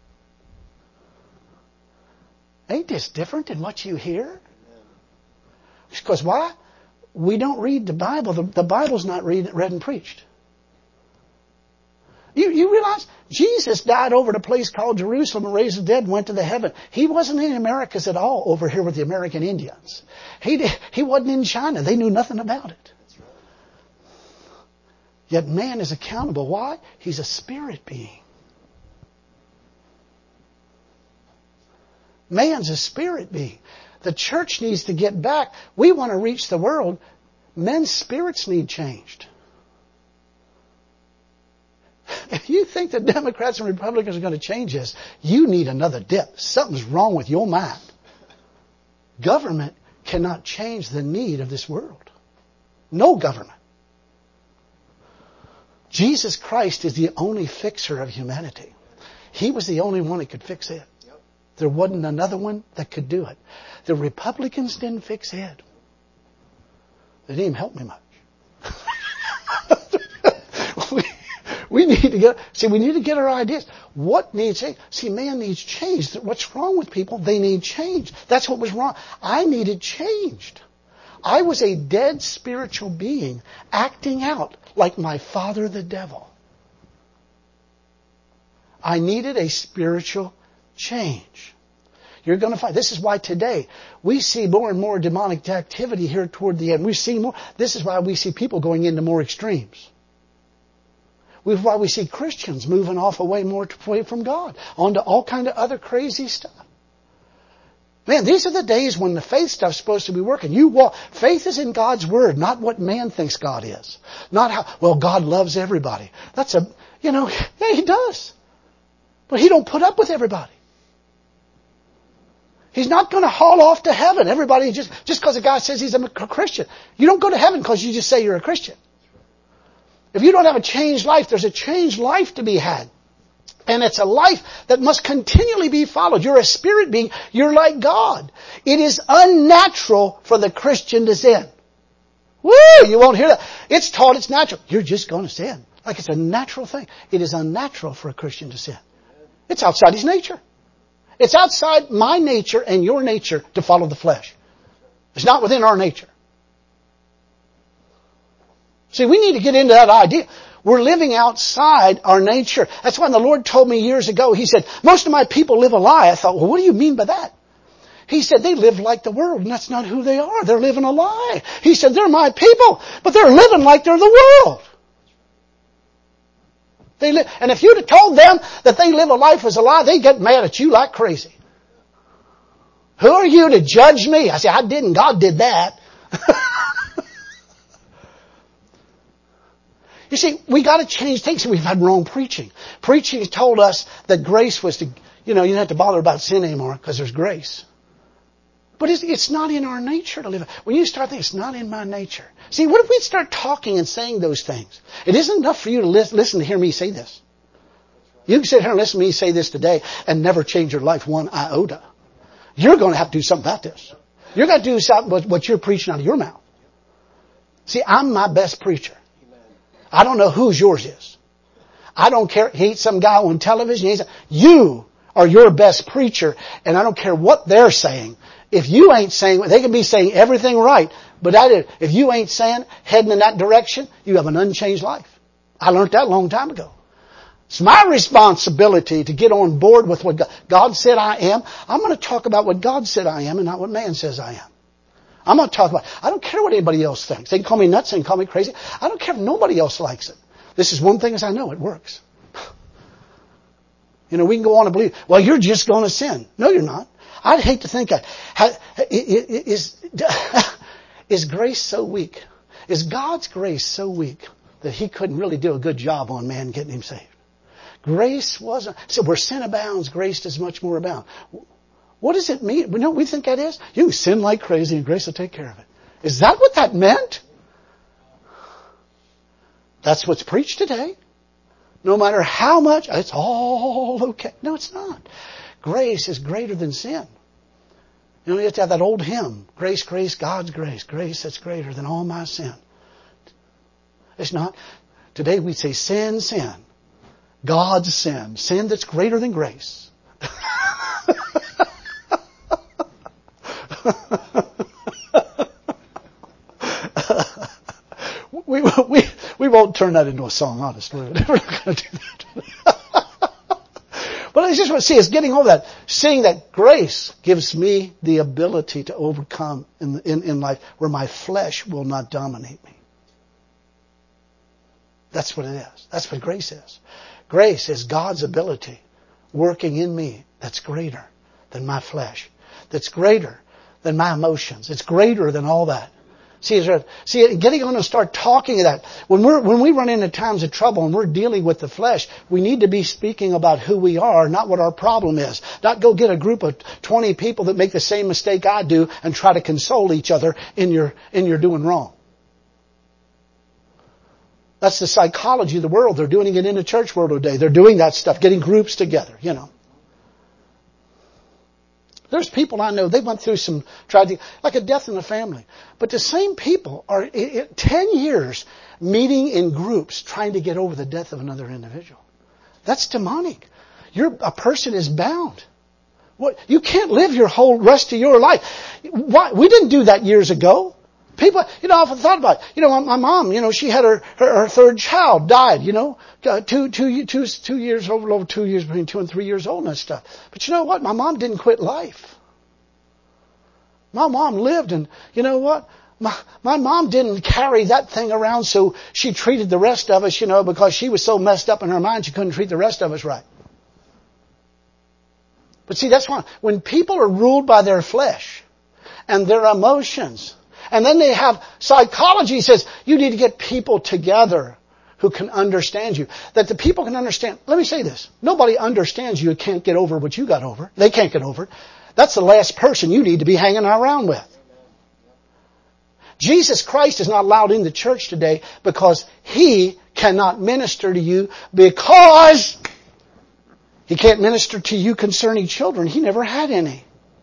Ain't this different than what you hear? Because why? We don't read the Bible. The, the Bible's not read, read and preached. You, you realize Jesus died over at a place called Jerusalem and raised the dead and went to the heaven. He wasn't in Americas at all over here with the American Indians. He, did, he wasn't in China. They knew nothing about it. Yet man is accountable. Why? He's a spirit being. Man's a spirit being. The church needs to get back. We want to reach the world. Men's spirits need changed. If you think the Democrats and Republicans are going to change this, you need another dip. Something's wrong with your mind. Government cannot change the need of this world. No government. Jesus Christ is the only fixer of humanity. He was the only one that could fix it. There wasn't another one that could do it. The Republicans didn't fix it. They didn't even help me much. we, we need to get, see, we need to get our ideas. What needs change? See, man needs change. What's wrong with people? They need change. That's what was wrong. I needed changed. I was a dead spiritual being acting out like my father the devil. I needed a spiritual change. You're going to find, this is why today we see more and more demonic activity here toward the end. We see more, this is why we see people going into more extremes. This is why we see Christians moving off away more away from God, onto all kind of other crazy stuff. Man, these are the days when the faith stuff's supposed to be working. You walk, faith is in God's Word, not what man thinks God is. Not how, well, God loves everybody. That's a, you know, yeah, He does. But He don't put up with everybody. He's not going to haul off to heaven. Everybody just, just because a guy says he's a Christian. You don't go to heaven because you just say you're a Christian. If you don't have a changed life, there's a changed life to be had. And it's a life that must continually be followed. You're a spirit being. You're like God. It is unnatural for the Christian to sin. Woo! You won't hear that. It's taught it's natural. You're just going to sin. Like it's a natural thing. It is unnatural for a Christian to sin. It's outside his nature. It's outside my nature and your nature to follow the flesh. It's not within our nature. See, we need to get into that idea. We're living outside our nature. That's why the Lord told me years ago, He said, most of my people live a lie. I thought, well, what do you mean by that? He said they live like the world, and that's not who they are. They're living a lie. He said they're my people, but they're living like they're the world. They live, and if you'd have told them that they live a life as a lie, they'd get mad at you like crazy. Who are you to judge me? I say, I didn't. God did that. You see, we got to change things. We've had wrong preaching. Preaching has told us that grace was to, you know, you don't have to bother about sin anymore because there's grace. But it's, it's not in our nature to live. When you start thinking, it's not in my nature. See, what if we start talking and saying those things? It isn't enough for you to listen, listen to hear me say this. You can sit here and listen to me say this today and never change your life one iota. You're going to have to do something about this. You're going to do something with what you're preaching out of your mouth. See, I'm my best preacher. I don't know whose yours is. I don't care. He ain't some guy on television. He's, you are your best preacher, and I don't care what they're saying. If you ain't saying, they can be saying everything right, but I did, if you ain't saying, heading in that direction, you have an unchanged life. I learned that a long time ago. It's my responsibility to get on board with what God, God said I am. I'm going to talk about what God said I am and not what man says I am. I'm going to talk about, I don't care what anybody else thinks. They can call me nuts, they can call me crazy. I don't care if nobody else likes it. This is one thing as I know, it works. You know, we can go on and believe, well, you're just going to sin. No, you're not. I'd hate to think that. Is, is grace so weak? Is God's grace so weak that He couldn't really do a good job on man getting him saved? Grace wasn't, so where sin abounds, grace does much more abound. What does it mean? We know what we think that is? You sin like crazy and grace will take care of it. Is that what that meant? That's what's preached today. No matter how much, it's all okay. No, it's not. Grace is greater than sin. You know, you have to have that old hymn. Grace, grace, God's grace. Grace that's greater than all my sin. It's not. Today we say sin, sin. God's sin. Sin that's greater than grace. we, we, we won't turn that into a song, honestly. We're not going to do that. But I just want to see us getting over that. Seeing that grace gives me the ability to overcome in, in, in life where my flesh will not dominate me. That's what it is. That's what grace is. Grace is God's ability working in me that's greater than my flesh. That's greater than my emotions. It's greater than all that. See, there, see, getting on and start talking of that. When we're, when we run into times of trouble and we're dealing with the flesh, we need to be speaking about who we are, not what our problem is. Not go get a group of twenty people that make the same mistake I do and try to console each other in your, in your doing wrong. That's the psychology of the world. They're doing it in the church world today. They're doing that stuff, getting groups together, you know. There's people I know, they went through some tragedy, like a death in the family. But the same people are it, it, ten years meeting in groups trying to get over the death of another individual. That's demonic. You're, a person is bound. What, you can't live your whole rest of your life. Why, we didn't do that years ago. People, you know, I've often thought about it. You know, my, my mom, you know, she had her, her, her third child died, you know, uh, two, two, two, two years, over, over two years, between two and three years old and that stuff. But you know what? My mom didn't quit life. My mom lived, and you know what? My, my mom didn't carry that thing around so she treated the rest of us, you know, because she was so messed up in her mind she couldn't treat the rest of us right. But see, that's why when people are ruled by their flesh and their emotions, and then they have psychology says you need to get people together who can understand you. That the people can understand. Let me say this. Nobody understands you who can't get over what you got over. They can't get over it. That's the last person you need to be hanging around with. Jesus Christ is not allowed in the church today because He cannot minister to you because He can't minister to you concerning children. He never had any.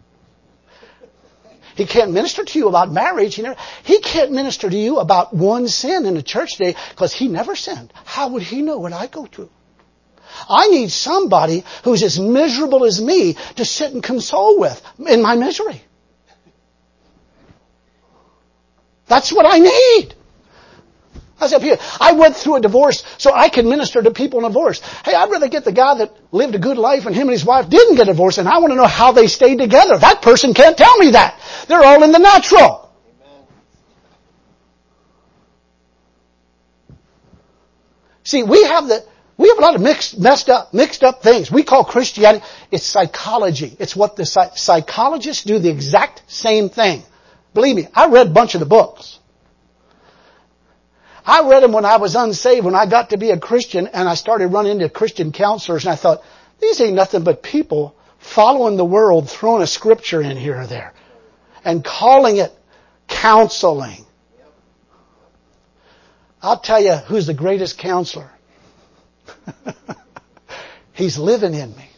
He can't minister to you about marriage. He, never, he can't minister to you about one sin in the church today because He never sinned. How would He know what I go through? I need somebody who's as miserable as me to sit and console with in my misery. That's what I need. I said, I went through a divorce so I can minister to people in divorce. Hey, I'd rather get the guy that lived a good life and him and his wife didn't get divorced, and I want to know how they stayed together. That person can't tell me that. They're all in the natural. Amen. See, we have the we have a lot of mixed, messed up, mixed up things. We call Christianity, it's psychology. It's what the psychologists do, the exact same thing. Believe me, I read a bunch of the books. I read them when I was unsaved, when I got to be a Christian, and I started running into Christian counselors, and I thought, these ain't nothing but people following the world, throwing a scripture in here or there, and calling it counseling. I'll tell you who's the greatest counselor. He's living in me.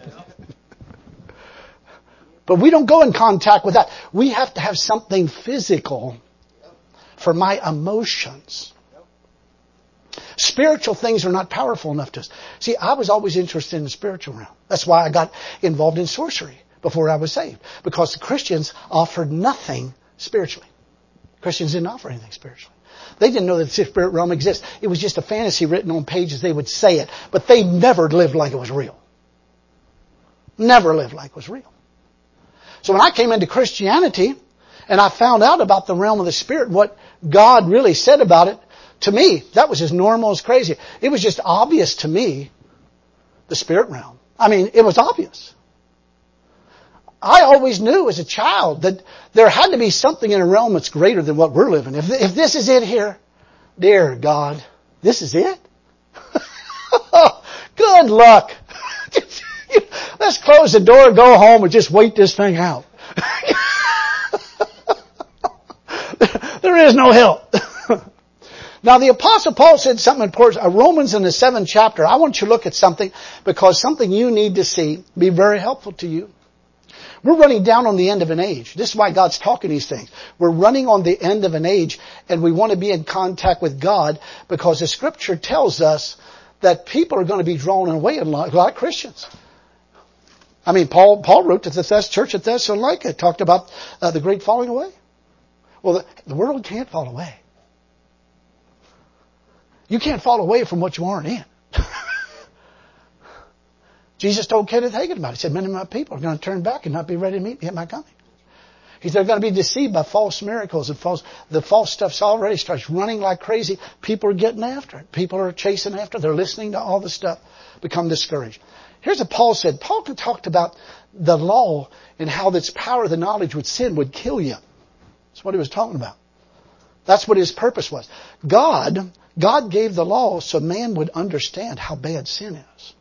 But we don't go in contact with that. We have to have something physical for my emotions. Spiritual things are not powerful enough to us. See, I was always interested in the spiritual realm. That's why I got involved in sorcery before I was saved. Because the Christians offered nothing spiritually. Christians didn't offer anything spiritually. They didn't know that the spirit realm exists. It was just a fantasy written on pages. They would say it. But they never lived like it was real. Never lived like it was real. So when I came into Christianity and I found out about the realm of the spirit, what God really said about it, to me, that was as normal as crazy. It was just obvious to me, the spirit realm. I mean, it was obvious. I always knew as a child that there had to be something in a realm that's greater than what we're living. If, if this is it here, dear God, this is it? Good luck. Let's close the door, go home, and just wait this thing out. There is no help. Now the Apostle Paul said something important. Romans in the seventh chapter. I want you to look at something because something you need to see be very helpful to you. We're running down on the end of an age. This is why God's talking these things. We're running on the end of an age and we want to be in contact with God because the Scripture tells us that people are going to be drawn away in life, like Christians. I mean, Paul Paul wrote to the Thess church at Thessalonica, talked about uh, the great falling away. Well, the, the world can't fall away. You can't fall away from what you aren't in. Jesus told Kenneth Hagin about it. He said, many of my people are going to turn back and not be ready to meet me at my coming. He said, they're going to be deceived by false miracles and false, the false stuff's already starts running like crazy. People are getting after it. People are chasing after it. They're listening to all the stuff, become discouraged. Here's what Paul said. Paul talked about the law and how its power, the knowledge with sin would kill you. That's what he was talking about. That's what his purpose was. God, God gave the law so man would understand how bad sin is.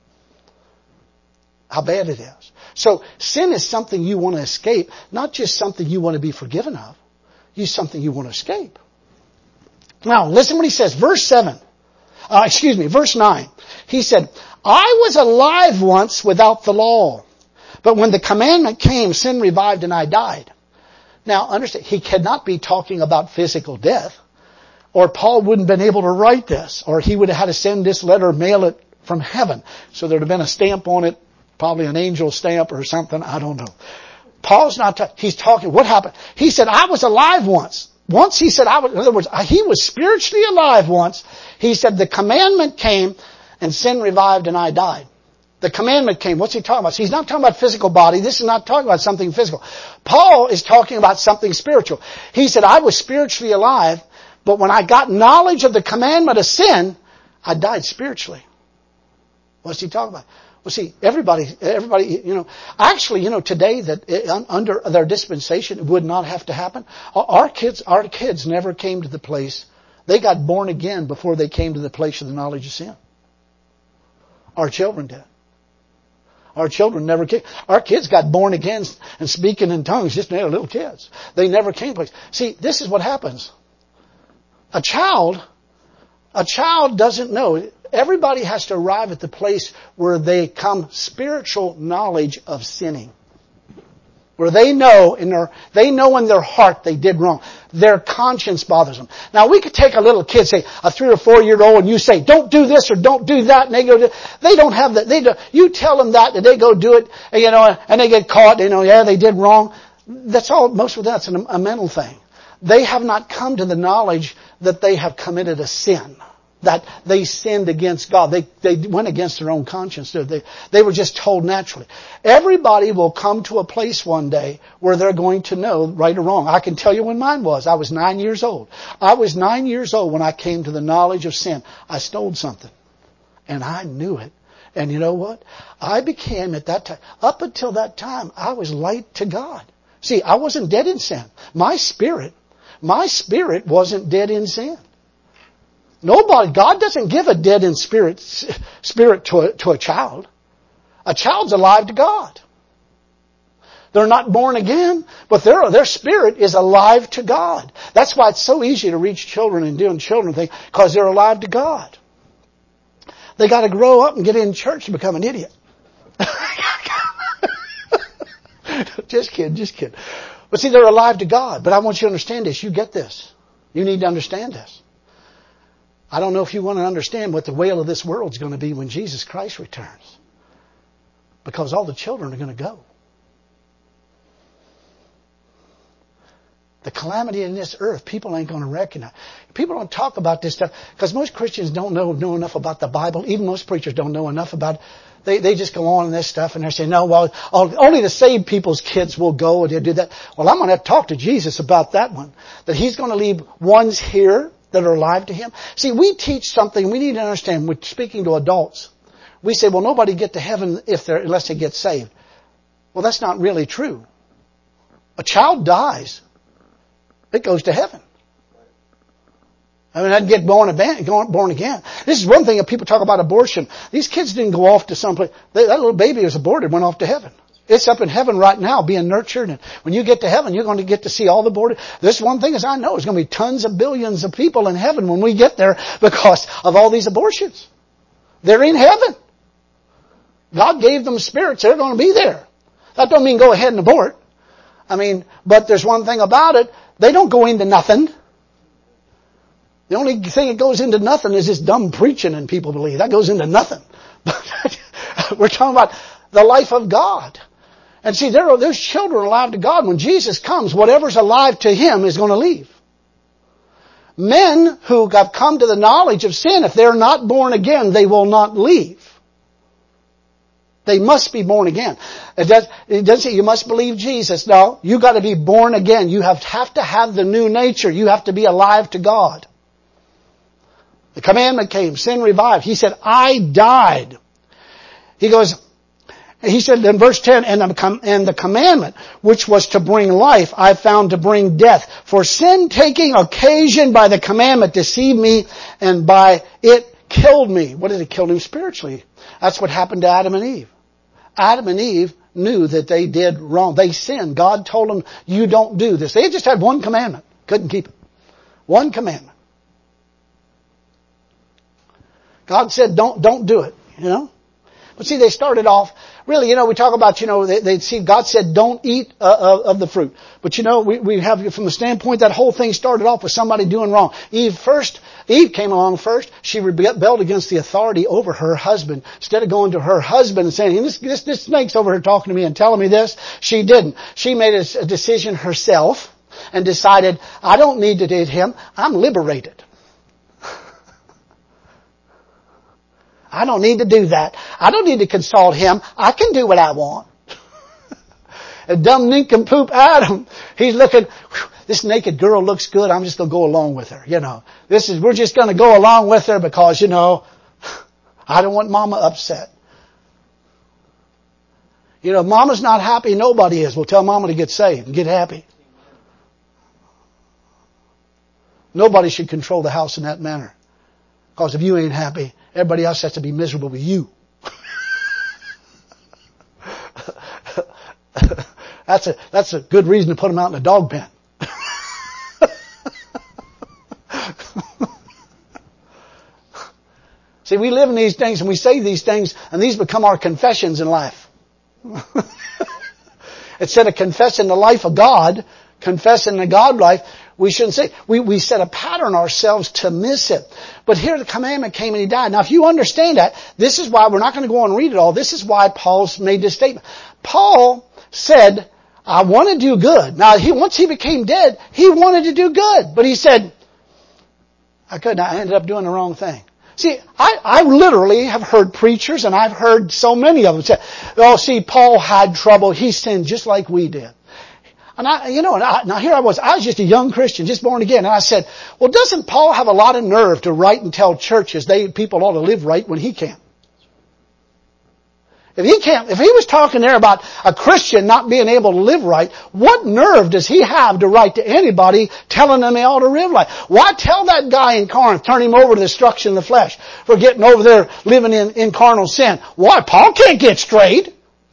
How bad it is. So sin is something you want to escape, not just something you want to be forgiven of. It's something you want to escape. Now, listen what he says. Verse seven. Uh, excuse me, verse nine. He said, I was alive once without the law, but when the commandment came, sin revived and I died. Now, understand, he cannot be talking about physical death, or Paul wouldn't have been able to write this, or he would have had to send this letter, mail it from heaven. So there would have been a stamp on it, probably an angel stamp or something, I don't know. Paul's not, ta- he's talking, what happened? He said, I was alive once. Once he said, I was, in other words, he was spiritually alive once. He said, the commandment came and sin revived and I died. The commandment came. What's he talking about? So he's not talking about physical body. This is not talking about something physical. Paul is talking about something spiritual. He said, I was spiritually alive, but when I got knowledge of the commandment of sin, I died spiritually. What's he talking about? Well, see, everybody, everybody, you know, actually, you know, today that under their dispensation it would not have to happen. Our kids, our kids never came to the place. They got born again before they came to the place of the knowledge of sin. Our children did. Our children never came. Our kids got born again and speaking in tongues, just they're little kids. They never came to place. See, this is what happens. A child, a child doesn't know. Everybody has to arrive at the place where they come spiritual knowledge of sinning. Where they know in their, they know in their heart they did wrong. Their conscience bothers them. Now we could take a little kid, say a three or four year old, and you say, don't do this or don't do that, and they go do, they don't have that, they do, you tell them that, and they go do it, and, you know, and they get caught, you know, yeah, they did wrong. That's all, most of that's a mental thing. They have not come to the knowledge that they have committed a sin. That they sinned against God. They, they went against their own conscience. They, they were just told naturally. Everybody will come to a place one day where they're going to know right or wrong. I can tell you when mine was. I was nine years old. I was nine years old when I came to the knowledge of sin. I stole something. And I knew it. And you know what? I became at that time, up until that time, I was light to God. See, I wasn't dead in sin. My spirit, my spirit wasn't dead in sin. Nobody, God doesn't give a dead in spirit, spirit to a, to a child. A child's alive to God. They're not born again, but their, their spirit is alive to God. That's why it's so easy to reach children and doing children things, because they're alive to God. They got to grow up and get in church to become an idiot. Just kidding, just kidding. But see, they're alive to God. But I want you to understand this. You get this. You need to understand this. I don't know if you want to understand what the wail of this world is going to be when Jesus Christ returns. Because all the children are going to go. The calamity in this earth, people ain't going to recognize. People don't talk about this stuff because most Christians don't know, know enough about the Bible. Even most preachers don't know enough about it. They, they just go on in this stuff and they say, no, well, only the saved people's kids will go and do that. Well, I'm going to have to talk to Jesus about that one. That He's going to leave ones here that are alive to Him. See, we teach something we need to understand. We're speaking to adults. We say, well, nobody get to heaven if they're, unless they get saved. Well, that's not really true. A child dies. It goes to heaven. I mean, I'd get born again, born again. This is one thing that people talk about abortion. These kids didn't go off to some place. They, that little baby was aborted, went off to heaven. It's up in heaven right now being nurtured. And when you get to heaven, you're going to get to see all the aborted. This one thing is I know there's going to be tons of billions of people in heaven when we get there because of all these abortions. They're in heaven. God gave them spirits. They're going to be there. That don't mean go ahead and abort. I mean, but there's one thing about it. They don't go into nothing. The only thing that goes into nothing is this dumb preaching and people believe. That goes into nothing. We're talking about the life of God. And see, there are, there's children alive to God. When Jesus comes, whatever's alive to Him is going to leave. Men who have come to the knowledge of sin, if they're not born again, they will not leave. They must be born again. It, does, it doesn't say you must believe Jesus. No, you got to be born again. You have, have to have the new nature. You have to be alive to God. The commandment came, sin revived. He said, I died. He goes, he said in verse ten, and the, and the commandment, which was to bring life, I found to bring death. For sin taking occasion by the commandment deceived me, and by it killed me. What did it kill him spiritually? That's what happened to Adam and Eve. Adam and Eve knew that they did wrong. They sinned. God told them, you don't do this. They just had one commandment. Couldn't keep it. One commandment. God said, don't, don't do it. You know? But see, they started off, really, you know, we talk about, you know, they, they see, God said, don't eat uh, of the fruit. But you know, we, we have, from the standpoint, that whole thing started off with somebody doing wrong. Eve first, Eve came along first. She rebelled against the authority over her husband. Instead of going to her husband and saying, this, this, this snake's over here talking to me and telling me this, she didn't. She made a, a decision herself and decided, I don't need to date him. I'm liberated. I don't need to do that. I don't need to consult him. I can do what I want. A dumb nincompoop Adam, he's looking, this naked girl looks good. I'm just going to go along with her. You know, this is, we're just going to go along with her because, you know, I don't want mama upset. You know, if mama's not happy, nobody is. We'll tell mama to get saved and get happy. Nobody should control the house in that manner. Because if you ain't happy, everybody else has to be miserable with you. That's a, that's a good reason to put them out in a dog pen. See, we live in these things and we say these things and these become our confessions in life. Instead of confessing the life of God, confessing the God life, we shouldn't say, we, we set a pattern ourselves to miss it. But here the commandment came and He died. Now if you understand that, this is why, we're not going to go on and read it all, this is why Paul's made this statement. Paul said, I want to do good. Now he, once he became dead, he wanted to do good. But he said, I couldn't. I ended up doing the wrong thing. See, I, I literally have heard preachers, and I've heard so many of them say, oh, see, Paul had trouble. He sinned just like we did. And I, you know, and I, now here I was, I was just a young Christian, just born again. And I said, well, doesn't Paul have a lot of nerve to write and tell churches they, people ought to live right when he can't? If he can't, if he was talking there about a Christian not being able to live right, what nerve does he have to write to anybody telling them they ought to live right? Why tell that guy in Corinth, turn him over to the destruction of the flesh for getting over there living in, in carnal sin? Why? Paul can't get straight.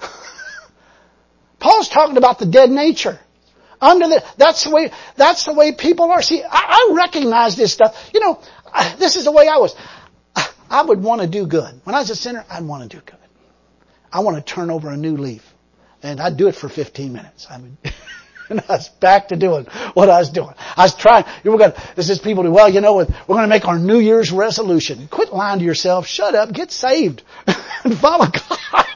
Paul's talking about the dead nature. Under the, that's the way, that's the way people are. See, I, I recognize this stuff. You know, I, this is the way I was. I, I would want to do good. When I was a sinner, I'd want to do good. I want to turn over a new leaf. And I'd do it for fifteen minutes. I would, and I was back to doing what I was doing. I was trying, you were going to, this is people do, well, you know what, we're going to make our New Year's resolution. Quit lying to yourself. Shut up. Get saved. And follow God.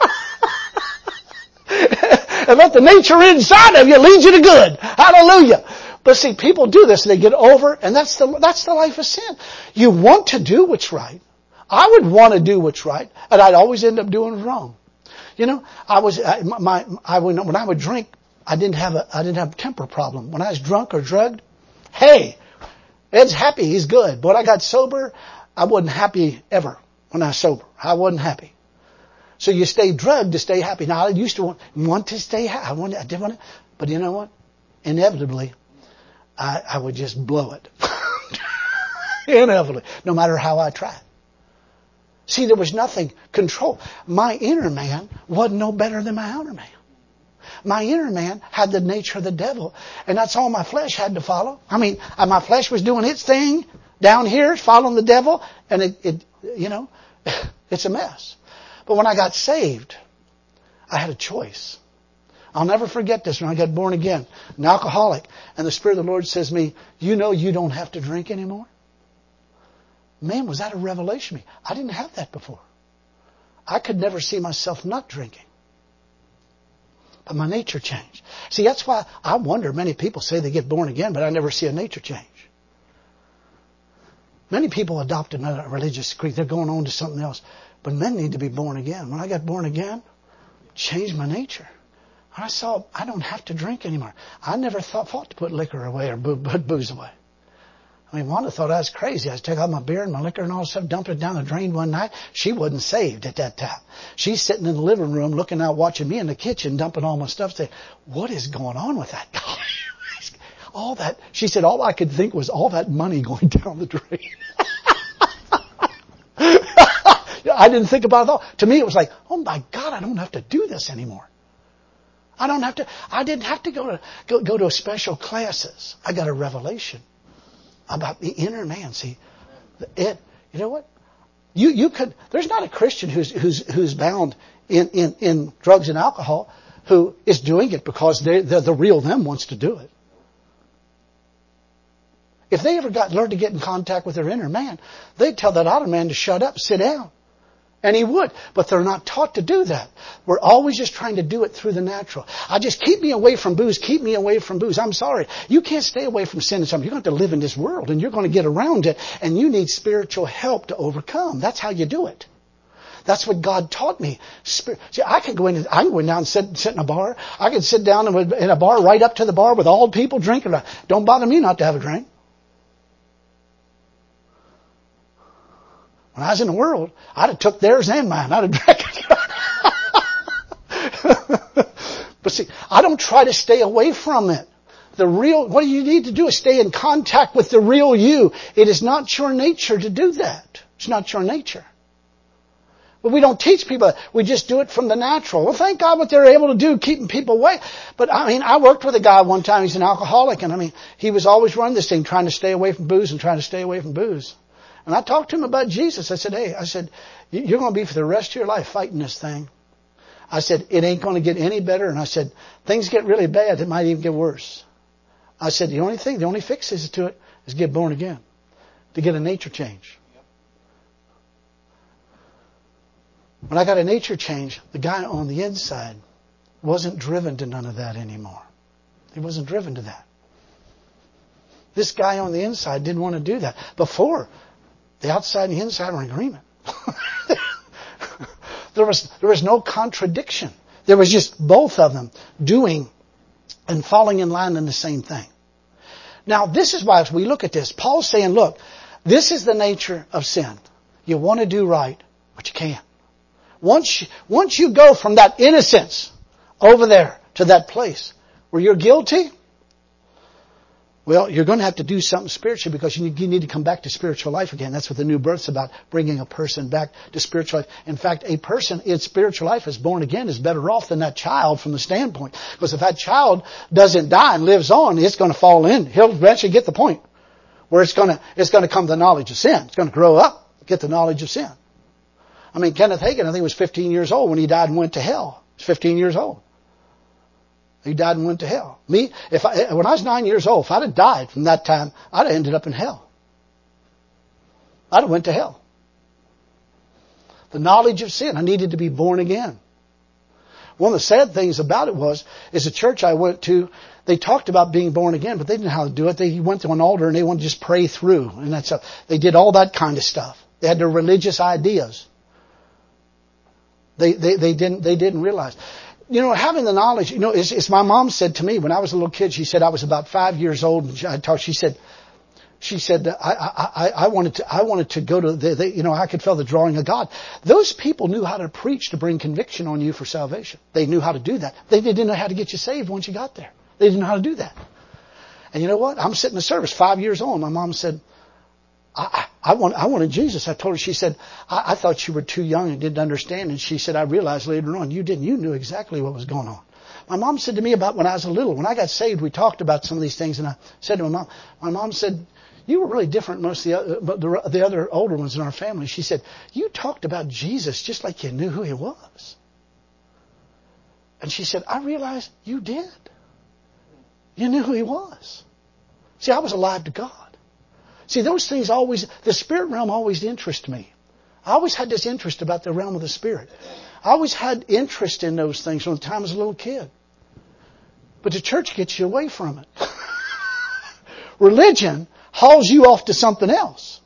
And let the nature inside of you lead you to good. Hallelujah. But see, people do this and they get over, and that's the, that's the life of sin. You want to do what's right. I would want to do what's right, and I'd always end up doing wrong. You know, I was, I, my, I would, when I would drink, I didn't have a, I didn't have a temper problem. When I was drunk or drugged, hey, Ed's happy, he's good. But when I got sober, I wasn't happy ever when I was sober. I wasn't happy. So you stay drugged to stay happy. Now I used to want, want to stay happy. I wanted, I did want to, but you know what? Inevitably, I, I would just blow it. Inevitably, no matter how I tried. See, there was nothing control. My inner man wasn't no better than my outer man. My inner man had the nature of the devil, and that's all my flesh had to follow. I mean, my flesh was doing its thing down here, following the devil, and it, it you know, it's a mess. But when I got saved, I had a choice. I'll never forget this when I got born again, an alcoholic, and the Spirit of the Lord says to me, you know you don't have to drink anymore? Man, was that a revelation to me. I didn't have that before. I could never see myself not drinking. But my nature changed. See, that's why I wonder, many people say they get born again, but I never see a nature change. Many people adopt another religious creed. They're going on to something else. But men need to be born again. When I got born again, it changed my nature. I saw I don't have to drink anymore. I never thought, thought to put liquor away or boo, put booze away. I mean, Wanda thought I was crazy. I was taking out my beer and my liquor and all that stuff, dumping it down the drain one night. She wasn't saved at that time. She's sitting in the living room looking out, watching me in the kitchen, dumping all my stuff. Saying, what is going on with that guy? All that, she said, all I could think was all that money going down the drain. I didn't think about it all. To me, it was like, oh my God, I don't have to do this anymore. I don't have to, I didn't have to go to, go, go to special classes. I got a revelation about the inner man. See, it, you know what? You, you could, there's not a Christian who's, who's, who's bound in, in, in drugs and alcohol who is doing it because they, the, the real them wants to do it. If they ever got, learned to get in contact with their inner man, they'd tell that outer man to shut up, sit down. And he would. But they're not taught to do that. We're always just trying to do it through the natural. I just keep me away from booze. Keep me away from booze. I'm sorry. You can't stay away from sin and something. You're going to have to live in this world and you're going to get around it. And you need spiritual help to overcome. That's how you do it. That's what God taught me. Spirit. See, I could go in, I can go in down and sit, sit in a bar. I could sit down in a bar right up to the bar with all people drinking. Don't bother me not to have a drink. When I was in the world, I'd have took theirs and mine. I'd have drank it. But see, I don't try to stay away from it. The real, what you need to do is stay in contact with the real you. It is not your nature to do that. It's not your nature. But we don't teach people. We just do it from the natural. Well, thank God what they're able to do, keeping people away. But I mean, I worked with a guy one time. He's an alcoholic. And I mean, he was always running this thing, trying to stay away from booze and trying to stay away from booze. And I talked to him about Jesus. I said, hey, I said, you're going to be for the rest of your life fighting this thing. I said, it ain't going to get any better. And I said, things get really bad. It might even get worse. I said, the only thing, the only fix is to it is get born again. To get a nature change. When I got a nature change, the guy on the inside wasn't driven to none of that anymore. He wasn't driven to that. This guy on the inside didn't want to do that. Before, the outside and the inside were in agreement. there was there was no contradiction. There was just both of them doing and falling in line in the same thing. Now, this is why as we look at this, Paul's saying, look, this is the nature of sin. You want to do right, but you can't. Once you, once you go from that innocence over there to that place where you're guilty, well, you're going to have to do something spiritually because you need, you need to come back to spiritual life again. That's what the new birth's about, bringing a person back to spiritual life. In fact, a person in spiritual life is born again is better off than that child from the standpoint. Because if that child doesn't die and lives on, it's going to fall in. He'll eventually get the point where it's going to, it's going to come to the knowledge of sin. It's going to grow up, get the knowledge of sin. I mean, Kenneth Hagin, I think, was fifteen years old when he died and went to hell. He was fifteen years old. He died and went to hell. Me, if I, when I was nine years old, if I'd have died from that time, I'd have ended up in hell. I'd have went to hell. The knowledge of sin. I needed to be born again. One of the sad things about it was, is the church I went to, they talked about being born again, but they didn't know how to do it. They went to an altar and they wanted to just pray through. And that's a, they did all that kind of stuff. They had their religious ideas. They, they, they didn't, they didn't realize. You know, having the knowledge, you know, it's, it's my mom said to me when I was a little kid, she said I was about five years old and she, I talked, she said, she said, I, I, I wanted to, I wanted to go to the, the, you know, I could feel the drawing of God. Those people knew how to preach to bring conviction on you for salvation. They knew how to do that. They didn't know how to get you saved once you got there. They didn't know how to do that. And you know what? I'm sitting in the service, five years old. My mom said, I, I, want, I wanted Jesus. I told her, she said, I, I thought you were too young and didn't understand. And she said, I realized later on you didn't. You knew exactly what was going on. My mom said to me about when I was a little, when I got saved, we talked about some of these things. And I said to my mom, my mom said, you were really different than most of the other, the, the other older ones in our family. She said, you talked about Jesus just like you knew who he was. And she said, I realized you did. You knew who he was. See, I was alive to God. See, those things always, the spirit realm always interested me. I always had this interest about the realm of the spirit. I always had interest in those things from the time I was a little kid. But the church gets you away from it. Religion hauls you off to something else.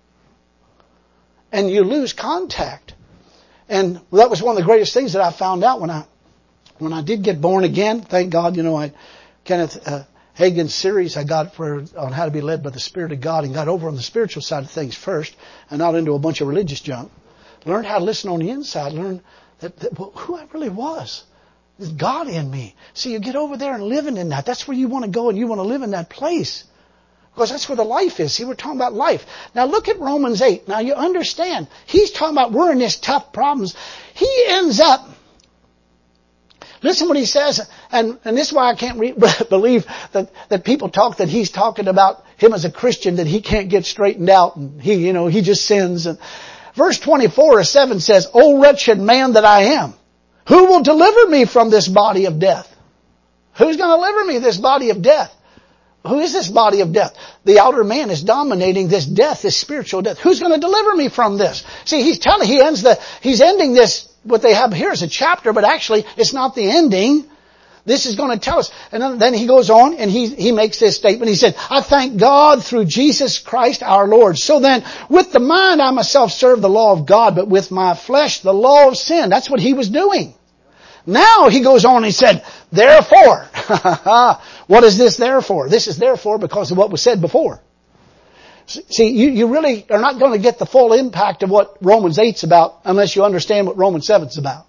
And you lose contact. And that was one of the greatest things that I found out when I, when I did get born again. Thank God, you know, I, Kenneth, uh, Hagin's series I got for on how to be led by the Spirit of God and got over on the spiritual side of things first and not into a bunch of religious junk. Learned how to listen on the inside. Learned that, that well, who I really was. There's God in me. See, you get over there and living in that. That's where you want to go and you want to live in that place. Because that's where the life is. See, we're talking about life. Now look at Romans eight. Now you understand. He's talking about we're in this tough problems. He ends up listen what he says, and, and this is why I can't re- believe that, that people talk that he's talking about him as a Christian, that he can't get straightened out, and he, you know, he just sins. And verse twenty-four or seven says, O wretched man that I am, who will deliver me from this body of death? Who's going to deliver me this body of death? Who is this body of death? The outer man is dominating this death, this spiritual death. Who's going to deliver me from this? See, he's telling, he ends the, he's ending this. What they have here is a chapter, but actually it's not the ending. This is going to tell us. And then he goes on and he, he makes this statement. He said, I thank God through Jesus Christ our Lord. So then with the mind I myself serve the law of God, but with my flesh the law of sin. That's what he was doing. Now he goes on and he said, therefore. What is this therefore? This is therefore because of what was said before. See, you, you really are not going to get the full impact of what Romans eight's about unless you understand what Romans seven's about.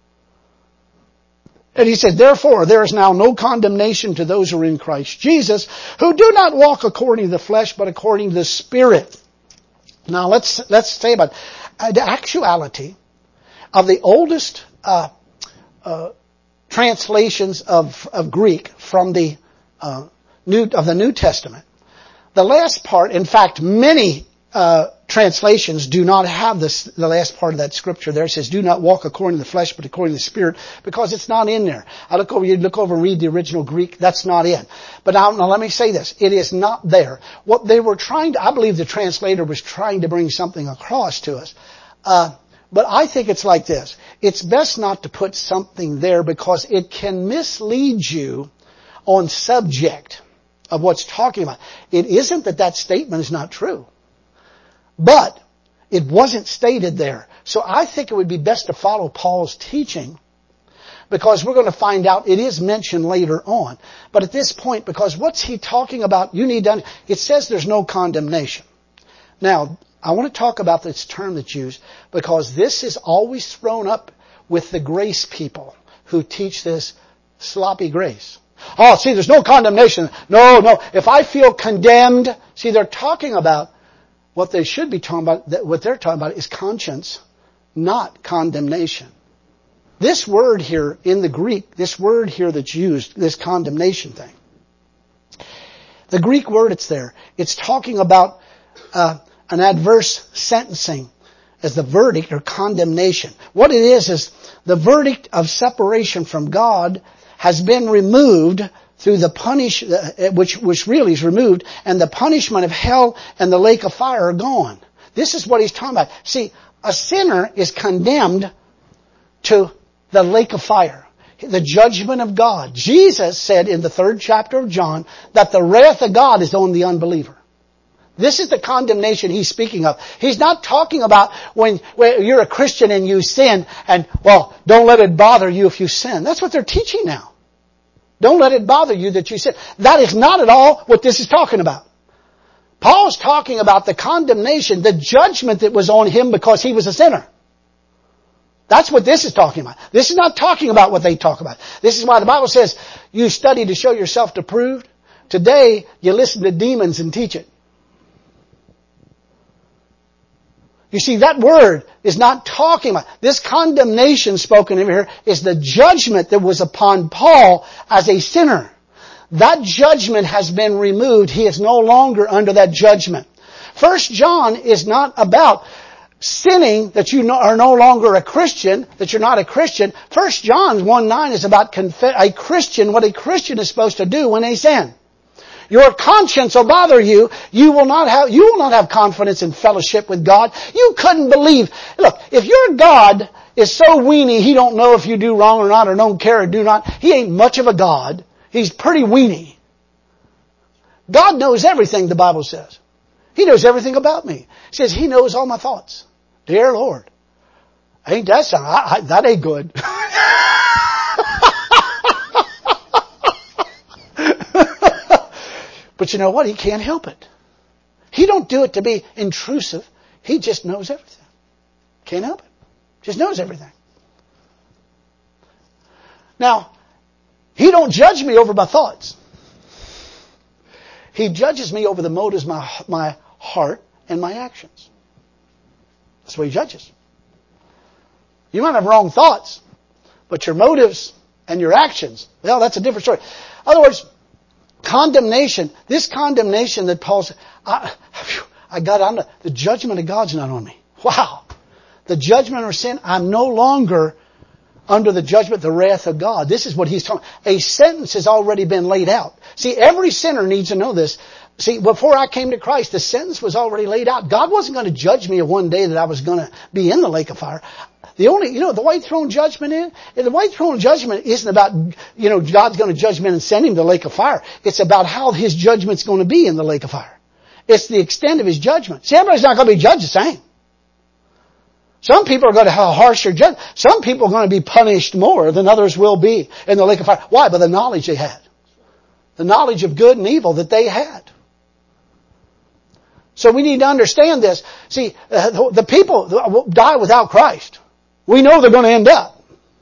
And he said, therefore, there is now no condemnation to those who are in Christ Jesus, who do not walk according to the flesh, but according to the Spirit. Now let's, let's say about uh, the actuality of the oldest, uh, uh, translations of, of Greek from the, uh, New, of the New Testament. The last part, in fact, many uh, translations do not have this, the last part of that scripture there. It says, do not walk according to the flesh, but according to the Spirit, because it's not in there. I look over, you look over and read the original Greek, that's not in. But now, now let me say this, it is not there. What they were trying to, I believe the translator was trying to bring something across to us. Uh, but I think it's like this. It's best not to put something there because it can mislead you on subject. of what's talking about. It isn't that that statement is not true. But it wasn't stated there. So I think it would be best to follow Paul's teaching, because we're going to find out it is mentioned later on. But at this point, because what's he talking about, you need to, it says there's no condemnation. Now, I want to talk about this term that's used, because this is always thrown up with the grace people who teach this sloppy grace. Oh, see, there's no condemnation. No, no. If I feel condemned, see, they're talking about what they should be talking about. What they're talking about is conscience, not condemnation. This word here in the Greek, this word here that's used, this condemnation thing, the Greek word it's there, it's talking about uh, an adverse sentencing as the verdict or condemnation. What it is is the verdict of separation from God has been removed through the punish, uh, which which really is removed, and the punishment of hell and the lake of fire are gone. This is what he's talking about. See, a sinner is condemned to the lake of fire, the judgment of God. Jesus said in the third chapter of John that the wrath of God is on the unbeliever. This is the condemnation he's speaking of. He's not talking about when, when you're a Christian and you sin and, well, don't let it bother you if you sin. That's what they're teaching now. Don't let it bother you that you sin. That is not at all what this is talking about. Paul's talking about the condemnation, the judgment that was on him because he was a sinner. That's what this is talking about. This is not talking about what they talk about. This is why the Bible says, you study to show yourself approved. Today, you listen to demons and teach it. You see, that word is not talking about, this condemnation spoken of here is the judgment that was upon Paul as a sinner. That judgment has been removed. He is no longer under that judgment. First John is not about sinning, that you are no longer a Christian, that you're not a Christian. First John one nine is about conf- a Christian, what a Christian is supposed to do when they sin. Your conscience will bother you. You will not have, you will not have confidence in fellowship with God. You couldn't believe. Look, if your God is so weenie, He don't know if you do wrong or not, or don't care or do not, He ain't much of a God. He's pretty weenie. God knows everything, the Bible says. He knows everything about me. He says He knows all my thoughts. Dear Lord, ain't that something? I, I, that ain't good. But you know what? He can't help it. He don't do it to be intrusive. He just knows everything. Can't help it. Just knows everything. Now, He don't judge me over my thoughts. He judges me over the motives of my, my heart and my actions. That's what He judges. You might have wrong thoughts, but your motives and your actions, well, that's a different story. In other words, condemnation, this condemnation that Paul said, I, I got on the, the judgment of God's not on me. Wow. The judgment of sin, I'm no longer under the judgment, the wrath of God. This is what he's talking. A sentence has already been laid out. See, every sinner needs to know this. See, before I came to Christ, the sentence was already laid out. God wasn't going to judge me one day that I was going to be in the lake of fire. The only, you know, the white throne judgment is, the white throne judgment isn't about, you know, God's going to judge men and send him to the lake of fire. It's about how His judgment's going to be in the lake of fire. It's the extent of His judgment. See, everybody's not going to be judged the same. Some people are going to have a harsher judgment. Some people are going to be punished more than others will be in the lake of fire. Why? By the knowledge they had. The knowledge of good and evil that they had. So we need to understand this. See, uh, the, the people die without Christ. We know they're going to end up.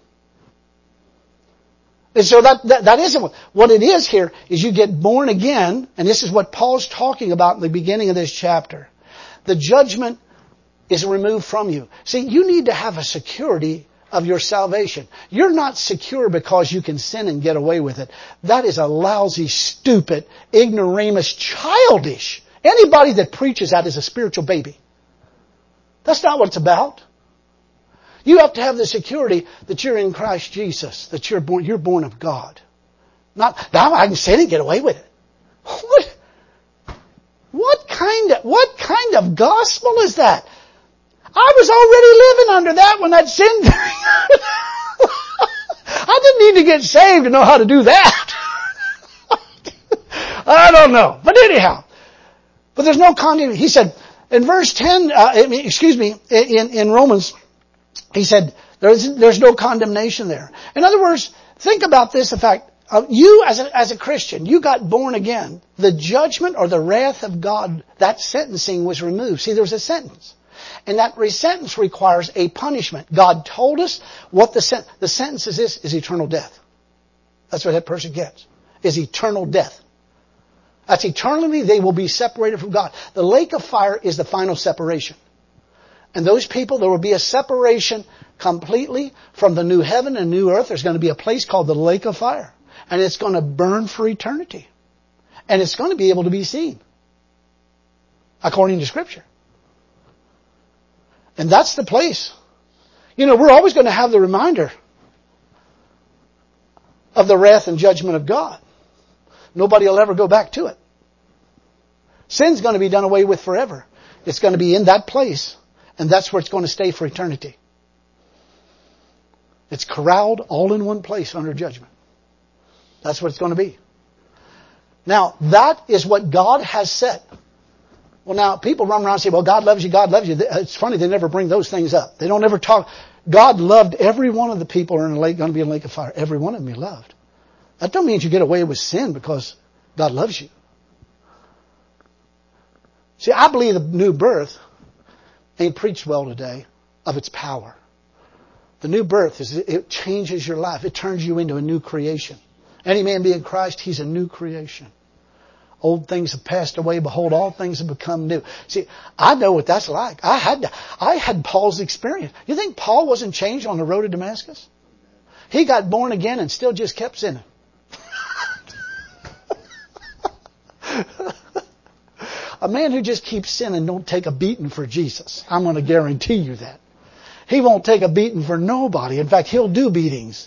And so that, that, that isn't what, what it is here is you get born again, and this is what Paul's talking about in the beginning of this chapter. The judgment is removed from you. See, you need to have a security of your salvation. You're not secure because you can sin and get away with it. That is a lousy, stupid, ignoramus, childish. Anybody that preaches that is a spiritual baby. That's not what it's about. You have to have the security that you're in Christ Jesus, that you're born, you're born of God. Not, now I can sin and get away with it. What? What kind of, what kind of gospel is that? I was already living under that when that sin. I didn't need to get saved to know how to do that. I don't know. But anyhow, but there's no condemnation. He said, in verse ten, uh, excuse me, in, in Romans, he said, there's, there's no condemnation there. In other words, think about this, the fact, uh, you as a, as a Christian, you got born again. The judgment or the wrath of God, that sentencing was removed. See, there was a sentence. And that sentence requires a punishment. God told us what the sentence, the sentence is this, is eternal death. That's what that person gets, is eternal death. That's eternally they will be separated from God. The lake of fire is the final separation. And those people, there will be a separation completely from the new heaven and new earth. There's going to be a place called the lake of fire. And it's going to burn for eternity. And it's going to be able to be seen. According to Scripture. And that's the place. You know, we're always going to have the reminder of the wrath and judgment of God. Nobody will ever go back to it. Sin's going to be done away with forever. It's going to be in that place. And that's where it's going to stay for eternity. It's corralled all in one place under judgment. That's what it's going to be. Now, that is what God has set. Well, now, people run around and say, well, God loves you, God loves you. It's funny, they never bring those things up. They don't ever talk. God loved every one of the people who are in the lake, going to be in the lake of fire. Every one of them He loved. That don't mean you get away with sin because God loves you. See, I believe the new birth ain't preached well today of its power. The new birth is, it changes your life. It turns you into a new creation. Any man be in Christ, he's a new creation. Old things have passed away. Behold, all things have become new. See, I know what that's like. I had, I had Paul's experience. You think Paul wasn't changed on the road to Damascus? He got born again and still just kept sinning. A man who just keeps sinning don't take a beating for Jesus. I'm going to guarantee you that. He won't take a beating for nobody. In fact, he'll do beatings.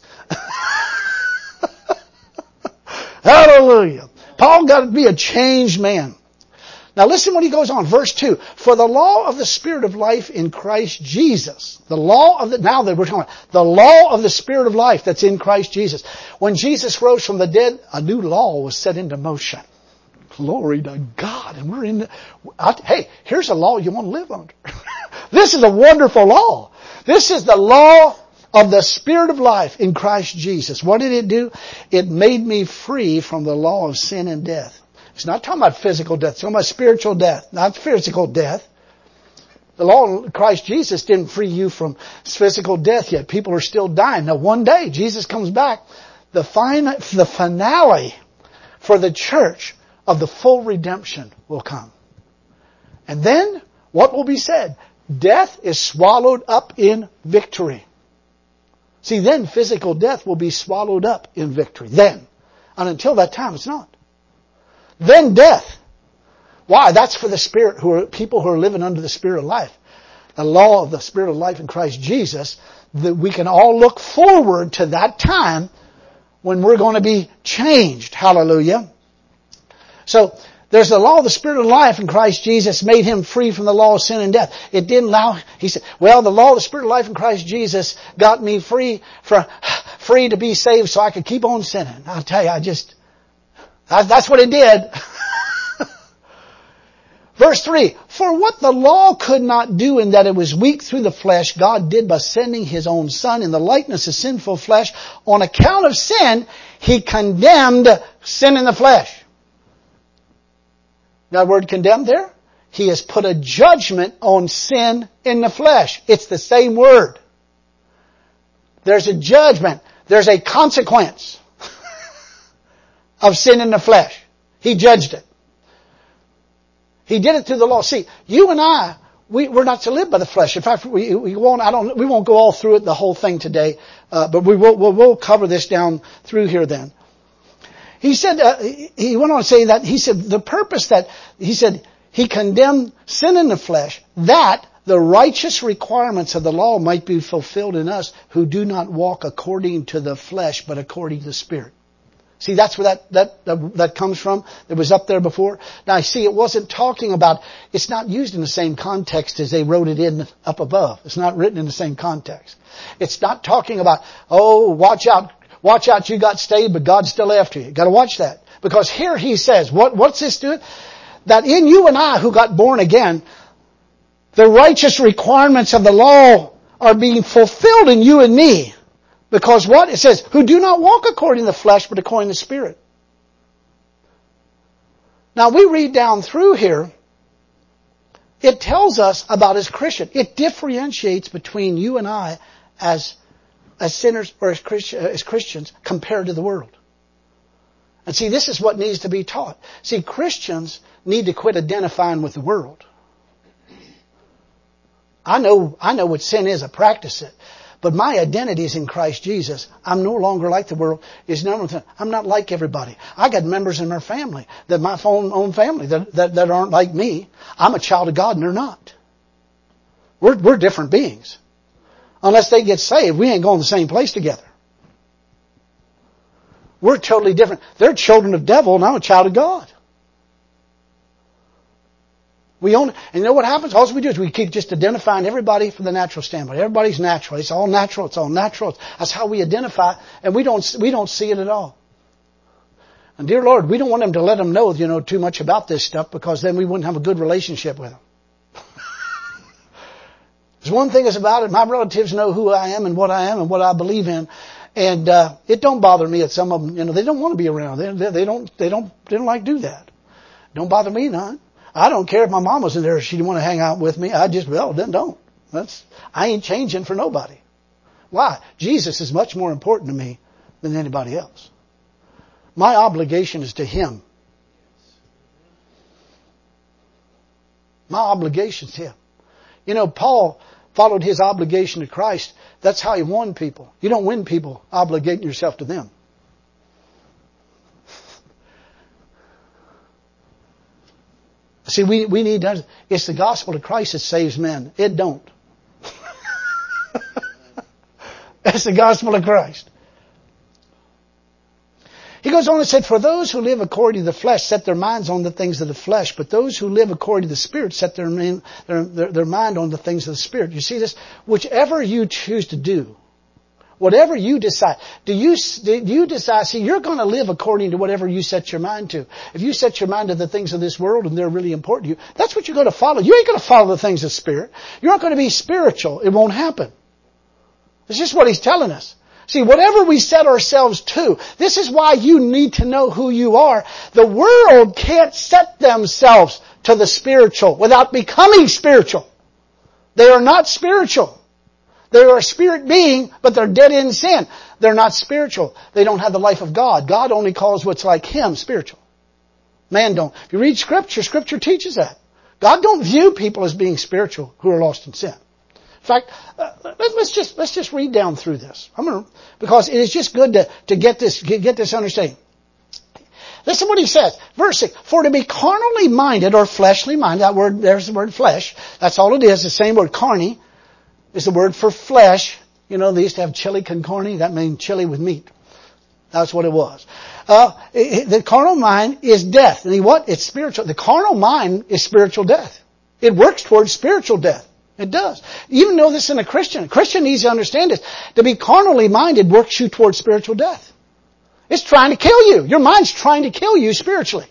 Hallelujah. Paul got to be a changed man. Now listen what he goes on. Verse two. For the law of the Spirit of life in Christ Jesus. The law of the, now that we're talking about, the law of the Spirit of life that's in Christ Jesus. When Jesus rose from the dead, a new law was set into motion. Glory to God. And we're in the, hey, here's a law you want to live under. This is a wonderful law. This is the law of the Spirit of life in Christ Jesus. What did it do? It made me free from the law of sin and death. It's not talking about physical death. It's talking about spiritual death, not physical death. The law of Christ Jesus didn't free you from physical death yet. People are still dying. Now one day Jesus comes back. The final, the finale for the church of the full redemption will come. And then what will be said? Death is swallowed up in victory. See, then physical death will be swallowed up in victory. Then. And until that time, it's not. Then death. Why? That's for the Spirit, who are people who are living under the Spirit of life. The law of the Spirit of life in Christ Jesus, that we can all look forward to that time when we're going to be changed. Hallelujah. So, there's the law of the Spirit of life in Christ Jesus made him free from the law of sin and death. It didn't allow, he said, well, the law of the Spirit of life in Christ Jesus got me free from, free to be saved so I could keep on sinning. I'll tell you, I just, that's what it did. Verse three, for what the law could not do in that it was weak through the flesh, God did by sending His own Son in the likeness of sinful flesh. On account of sin, He condemned sin in the flesh. That word condemned there? He has put a judgment on sin in the flesh. It's the same word. There's a judgment. There's a consequence of sin in the flesh. He judged it. He did it through the law. See, you and I, we, we're not to live by the flesh. In fact, we, we won't. I don't. We won't go all through it, the whole thing today. Uh, but we will. We'll, we'll cover this down through here then. He said, uh, he went on to say that, he said, the purpose that, he said, he condemned sin in the flesh, that the righteous requirements of the law might be fulfilled in us who do not walk according to the flesh, but according to the Spirit. See, that's where that, that, that, that comes from. It was up there before. Now, see, it wasn't talking about, it's not used in the same context as they wrote it in up above. It's not written in the same context. It's not talking about, oh, watch out. Watch out, you got saved, but God's still after you. You got to watch that. Because here he says, what, what's this doing? That in you and I who got born again, the righteous requirements of the law are being fulfilled in you and me. Because what? It says, who do not walk according to the flesh, but according to the Spirit. Now we read down through here, it tells us about as Christian. It differentiates between you and I as, as sinners or as, Christ, as Christians compared to the world. And see, this is what needs to be taught. See, Christians need to quit identifying with the world. I know, I know what sin is. I practice it. But my identity is in Christ Jesus. I'm no longer like the world. Is number I'm not like everybody. I got members in my family, that my own, own family, that, that, that aren't like me. I'm a child of God and they're not. We're, we're different beings. Unless they get saved, we ain't going to the same place together. We're totally different. They're children of the devil and I'm a child of God. We own, and you know what happens? All we do is we keep just identifying everybody from the natural standpoint. Everybody's natural. It's all natural. It's all natural. That's how we identify, and we don't we don't see it at all. And dear Lord, we don't want them to let them know, you know, too much about this stuff, because then we wouldn't have a good relationship with them. There's one thing is about it. My relatives know who I am and what I am and what I believe in, and uh, it don't bother me that some of them, you know, they don't want to be around. They, they, they don't they don't they don't like to do that. Don't bother me none. I don't care if my mom was in there, she didn't want to hang out with me. I just, well, then don't. That's, I ain't changing for nobody. Why? Jesus is much more important to me than anybody else. My obligation is to Him. My obligation is to Him. You know, Paul followed his obligation to Christ. That's how he won people. You don't win people obligating yourself to them. See, we, we need to, it's the gospel of Christ that saves men. It don't. It's the gospel of Christ. He goes on and said, for those who live according to the flesh set their minds on the things of the flesh, but those who live according to the Spirit set their, their, their, their mind on the things of the Spirit. You see this? Whichever you choose to do, whatever you decide, do you, do you decide, see, you're going to live according to whatever you set your mind to. If you set your mind to the things of this world and they're really important to you, that's what you're going to follow. You ain't going to follow the things of Spirit. You're not going to be spiritual. It won't happen. It's just what He's telling us. See, whatever we set ourselves to, this is why you need to know who you are. The world can't set themselves to the spiritual without becoming spiritual. They are not spiritual. They are a spirit being, but they're dead in sin. They're not spiritual. They don't have the life of God. God only calls what's like Him spiritual. Man don't. If you read Scripture, Scripture teaches that. God don't view people as being spiritual who are lost in sin. In fact, uh, let's just let's just read down through this. I'm gonna, because it is just good to to get this get, get this understanding. Listen what he says. Verse six. For to be carnally minded or fleshly minded, that word, there's the word flesh. That's all it is. The same word carne is the word for flesh. You know, they used to have chili con carne. That means chili with meat. That's what it was. Uh, it, the carnal mind is death. And what? It's spiritual. The carnal mind is spiritual death. It works towards spiritual death. It does. Even know this in a Christian. A Christian needs to understand this. To be carnally minded works you towards spiritual death. It's trying to kill you. Your mind's trying to kill you spiritually.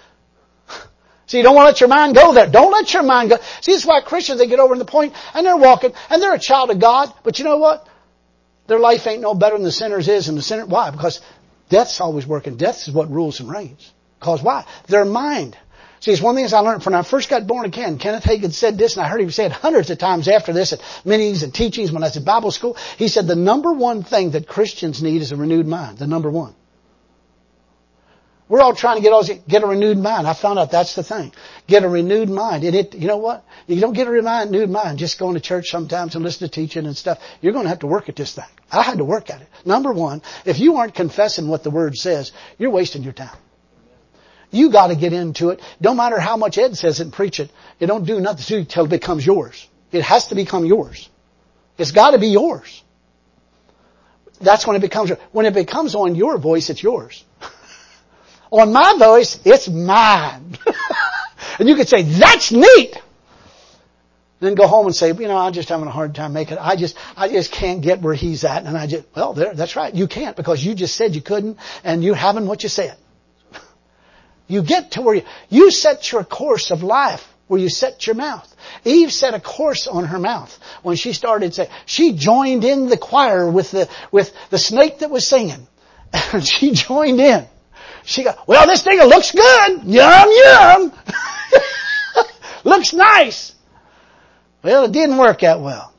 So you don't want to let your mind go there. Don't let your mind go. See, this is why Christians, they get over in the point and they're walking and they're a child of God. But you know what? Their life ain't no better than the sinner's is. And the sinner, why? Because death's always working. Death is what rules and reigns. Because why? Their mind. See, it's one of the things I learned when I first got born again. Kenneth Hagin said this, and I heard him say it hundreds of times after this at meetings and teachings when I was at Bible school. He said the number one thing that Christians need is a renewed mind. The number one. We're all trying to get all, get a renewed mind. I found out that's the thing. Get a renewed mind. And it, you know what? You don't get a renewed mind just going to church sometimes and listen to teaching and stuff. You're going to have to work at this thing. I had to work at it. Number one, if you aren't confessing what the Word says, you're wasting your time. You got to get into it. Don't matter how much Ed says it and preach it. It don't do nothing to you until it becomes yours. It has to become yours. It's got to be yours. That's when it becomes yours. When it becomes on your voice, it's yours. On my voice, it's mine. And you could say, that's neat. Then go home and say, you know, I'm just having a hard time making it. I just, I just can't get where he's at. And I just, well, there, that's right. You can't because you just said you couldn't and you haven't what you said. You get to where you, you set your course of life where you set your mouth. Eve set a course on her mouth when she started saying, she joined in the choir with the, with the snake that was singing. And she joined in. She got, well, this thing looks good. Yum, yum. Looks nice. Well, it didn't work that well.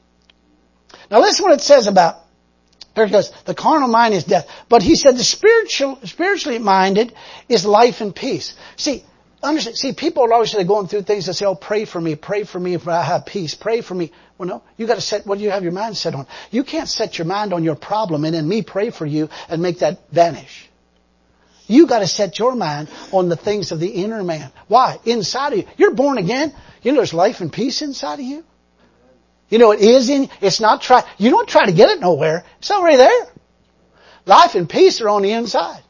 Now listen what it says about, there it goes, the carnal mind is death. But he said the spiritual, spiritually minded is life and peace. See, understand, see, people are always going through things that say, oh, pray for me, pray for me if I have peace, pray for me. Well, no, you got to set, what do you have your mind set on? You can't set your mind on your problem and then me pray for you and make that vanish. You got to set your mind on the things of the inner man. Why? Inside of you. You're born again. You know there's life and peace inside of you. You know it is in, it's not try, you don't try to get it nowhere. It's already there. Life and peace are on the inside.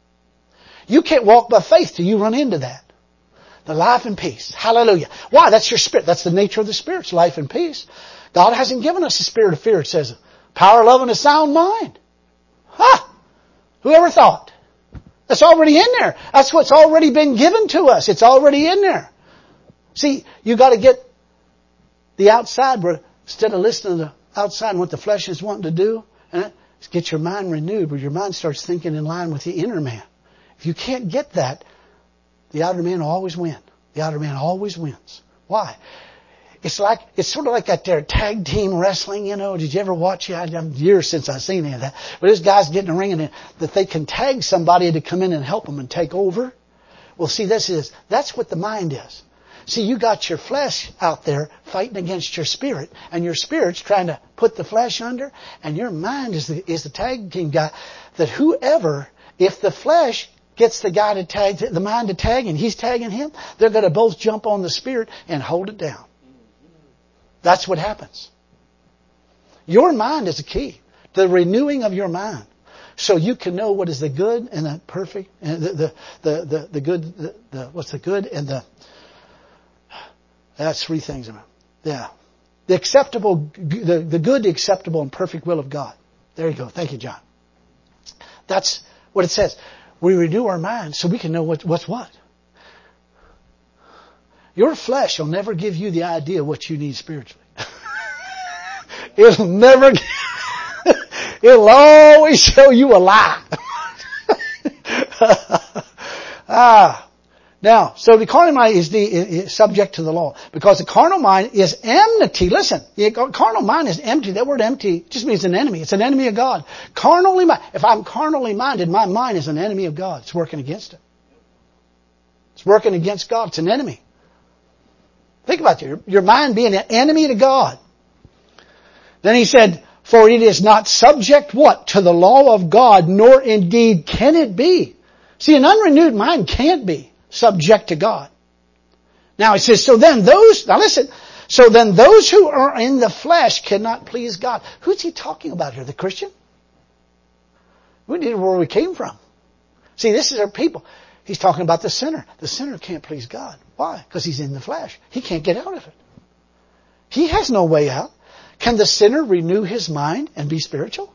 You can't walk by faith till you run into that. The life and peace. Hallelujah. Why? That's your spirit. That's the nature of the Spirit's life and peace. God hasn't given us a spirit of fear. It says power, love, and a sound mind. Huh? Whoever thought? That's already in there. That's what's already been given to us. It's already in there. See, you got to get the outside where instead of listening to the outside and what the flesh is wanting to do, and get your mind renewed where your mind starts thinking in line with the inner man. If you can't get that, the outer man will always win. The outer man always wins. Why? It's like, it's sort of like that there tag team wrestling, you know. Did you ever watch it? I'm years since I've seen any of that. But this guy's getting a ring and that they can tag somebody to come in and help them and take over. Well, see, this is, that's what the mind is. See, you got your flesh out there fighting against your spirit, and your spirit's trying to put the flesh under, and your mind is the, is the tag team guy that whoever, if the flesh gets the guy to tag, the mind to tag, and he's tagging him, they're going to both jump on the spirit and hold it down. That's what happens. Your mind is the key. The renewing of your mind. So you can know what is the good and the perfect, and the, the, the, the, the good, the, the, what's the good and the, that's three things. Yeah. The acceptable, the, the good, the acceptable, and perfect will of God. There you go. Thank you, John. That's what it says. We renew our minds so we can know what, what's what. Your flesh will never give you the idea what you need spiritually. It'll never, it'll always show you a lie. ah. Now, so the carnal mind is the is subject to the law because the carnal mind is enmity. Listen, the carnal mind is empty. That word empty just means an enemy. It's an enemy of God. Carnally minded. If I'm carnally minded, my mind is an enemy of God. It's working against it. It's working against God. It's an enemy. Think about your, your mind being an enemy to God. Then he said, for it is not subject what? To the law of God, nor indeed can it be. See, an unrenewed mind can't be subject to God. Now it says, so then those, now listen, so then those who are in the flesh cannot please God. Who's he talking about here? The Christian? We need where we came from. See, this is our people. He's talking about the sinner. The sinner can't please God. Why? Because he's in the flesh. He can't get out of it. He has no way out. Can the sinner renew his mind and be spiritual?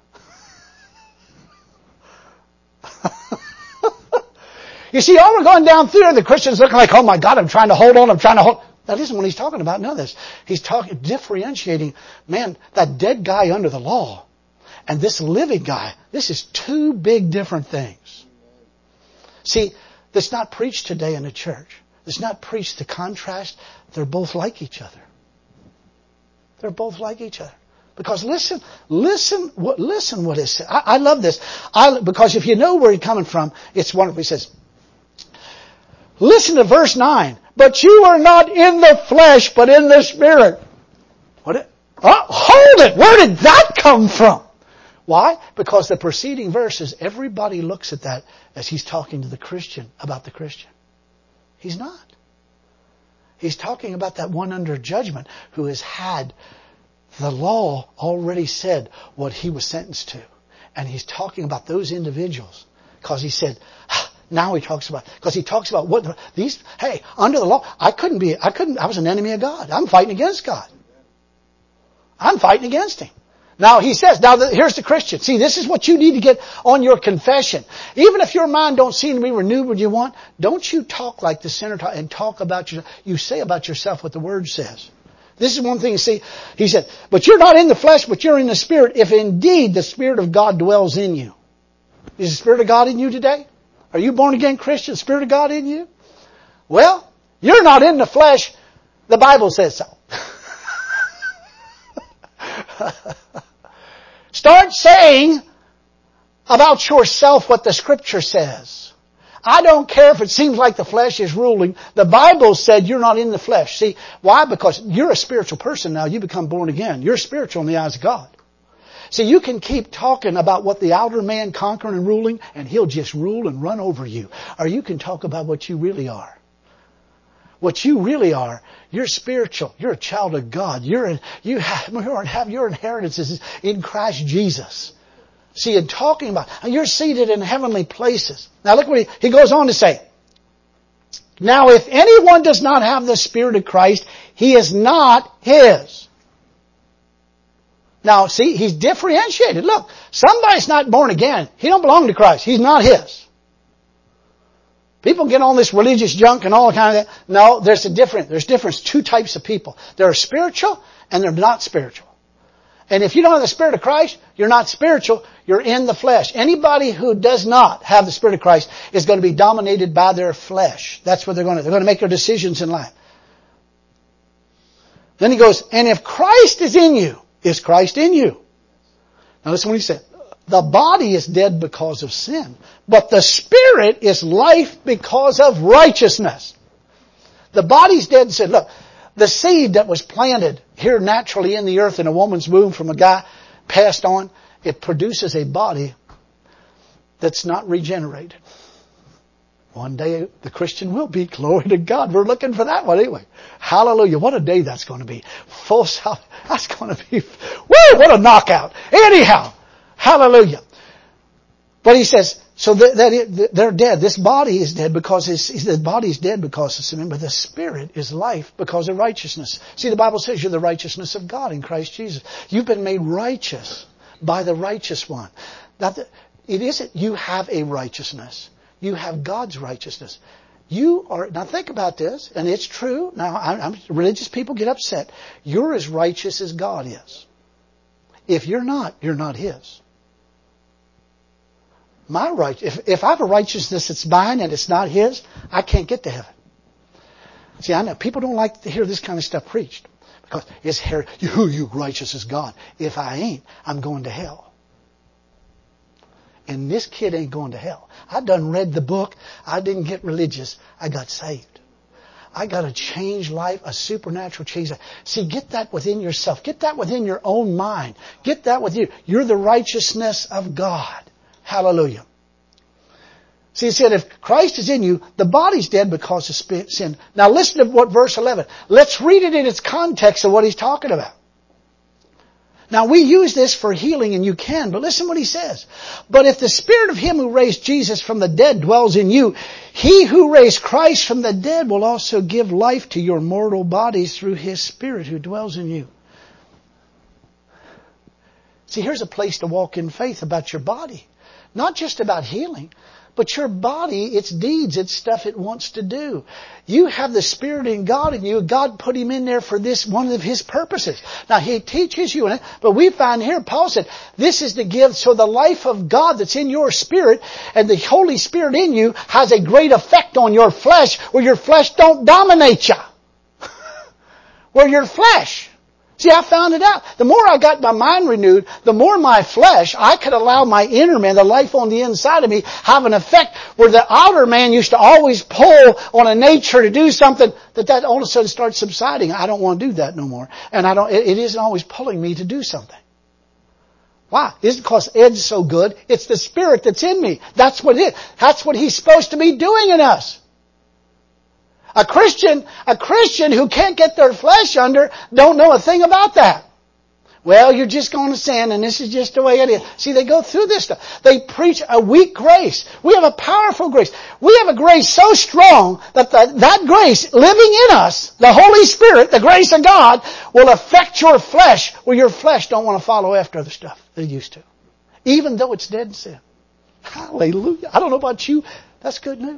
You see, all we're going down through, the Christians looking like, oh my God, I'm trying to hold on, I'm trying to hold. That isn't what he's talking about. None of this. He's talking, differentiating, man, that dead guy under the law and this living guy. This is two big different things. See, that's not preached today in the church. It's not preached the contrast. They're both like each other. They're both like each other. Because listen, listen, what, listen what it says. I, I love this. I, because if you know where he's coming from, it's wonderful. He says, listen to verse nine. But you are not in the flesh, but in the Spirit. What? It, oh, hold it. Where did that come from? Why? Because the preceding verses, everybody looks at that as he's talking to the Christian about the Christian. He's not. He's talking about that one under judgment who has had the law already said what he was sentenced to. And he's talking about those individuals. Because he said, now he talks about, because he talks about what these, hey, under the law, I couldn't be, I couldn't, I was an enemy of God. I'm fighting against God. I'm fighting against Him. Now he says, now the, here's the Christian. See, this is what you need to get on your confession. Even if your mind don't seem to be renewed when you want, don't you talk like the sinner talk and talk about your, you say about yourself what the Word says. This is one thing you see. He said, but you're not in the flesh, but you're in the Spirit, if indeed the Spirit of God dwells in you. Is the Spirit of God in you today? Are you born again Christian? Spirit of God in you? Well, you're not in the flesh. The Bible says so. Start saying about yourself what the Scripture says. I don't care if it seems like the flesh is ruling. The Bible said you're not in the flesh. See, why? Because you're a spiritual person now. You become born again. You're spiritual in the eyes of God. See, you can keep talking about what the outer man conquering and ruling, and he'll just rule and run over you. Or you can talk about what you really are. What you really are, you're spiritual. You're a child of God. You're in, you have, have your inheritance is in Christ Jesus. See, in talking about, you're seated in heavenly places. Now look what he, he goes on to say. Now if anyone does not have the Spirit of Christ, he is not his. Now see, he's differentiated. Look, somebody's not born again. He don't belong to Christ. He's not his. People get on this religious junk and all kind of that. No, there's a difference. There's difference. Two types of people. There are spiritual and they're not spiritual. And if you don't have the Spirit of Christ, you're not spiritual. You're in the flesh. Anybody who does not have the Spirit of Christ is going to be dominated by their flesh. That's what they're going to. They're going to make their decisions in life. Then he goes, and if Christ is in you, is Christ in you? Now listen what he said. The body is dead because of sin, but the Spirit is life because of righteousness. The body's dead and said, look, the seed that was planted here naturally in the earth in a woman's womb from a guy passed on, it produces a body that's not regenerated. One day the Christian will be. Glory to God. We're looking for that one anyway. Hallelujah. What a day that's going to be. Full self. That's going to be, woo, what a knockout. Anyhow. Hallelujah. But he says, so that they're dead. This body is dead because his, the body is dead because of sin, but the Spirit is life because of righteousness. See, the Bible says you're the righteousness of God in Christ Jesus. You've been made righteous by the righteous one. Now, it isn't you have a righteousness. You have God's righteousness. You are, now think about this, and it's true. Now, I'm, religious people get upset. You're as righteous as God is. If you're not, you're not His. My right, if, if I have a righteousness that's mine and it's not His, I can't get to heaven. See, I know people don't like to hear this kind of stuff preached because it's here. You, you righteous as God. If I ain't, I'm going to hell. And this kid ain't going to hell. I done read the book. I didn't get religious. I got saved. I got a changed life, a supernatural change. See, get that within yourself. Get that within your own mind. Get that with you. You're the righteousness of God. Hallelujah. See, it said, if Christ is in you, the body's dead because of sin. Now listen to what verse eleven. Let's read it in its context of what he's talking about. Now we use this for healing, and you can, but listen what he says. But if the Spirit of Him who raised Jesus from the dead dwells in you, He who raised Christ from the dead will also give life to your mortal bodies through His Spirit who dwells in you. See, here's a place to walk in faith about your body. Not just about healing, but your body, its deeds, its stuff it wants to do. You have the Spirit in God in you. God put Him in there for this, one of His purposes. Now, He teaches you, but we find here, Paul said, this is the gift. So the life of God that's in your spirit and the Holy Spirit in you has a great effect on your flesh where your flesh don't dominate you. Where your flesh. See, I found it out. The more I got my mind renewed, the more my flesh, I could allow my inner man, the life on the inside of me, have an effect where the outer man used to always pull on a nature to do something, that that all of a sudden starts subsiding. I don't want to do that no more. And I don't, it, it isn't always pulling me to do something. Why? It isn't because Ed's so good. It's the Spirit that's in me. That's what it is. That's what He's supposed to be doing in us. A Christian, a Christian who can't get their flesh under, don't know a thing about that. Well, you're just going to sin and this is just the way it is. See, they go through this stuff. They preach a weak grace. We have a powerful grace. We have a grace so strong that the, that grace living in us, the Holy Spirit, the grace of God, will affect your flesh where your flesh don't want to follow after the stuff they used to. Even though it's dead in sin. Hallelujah. I don't know about you. That's good news.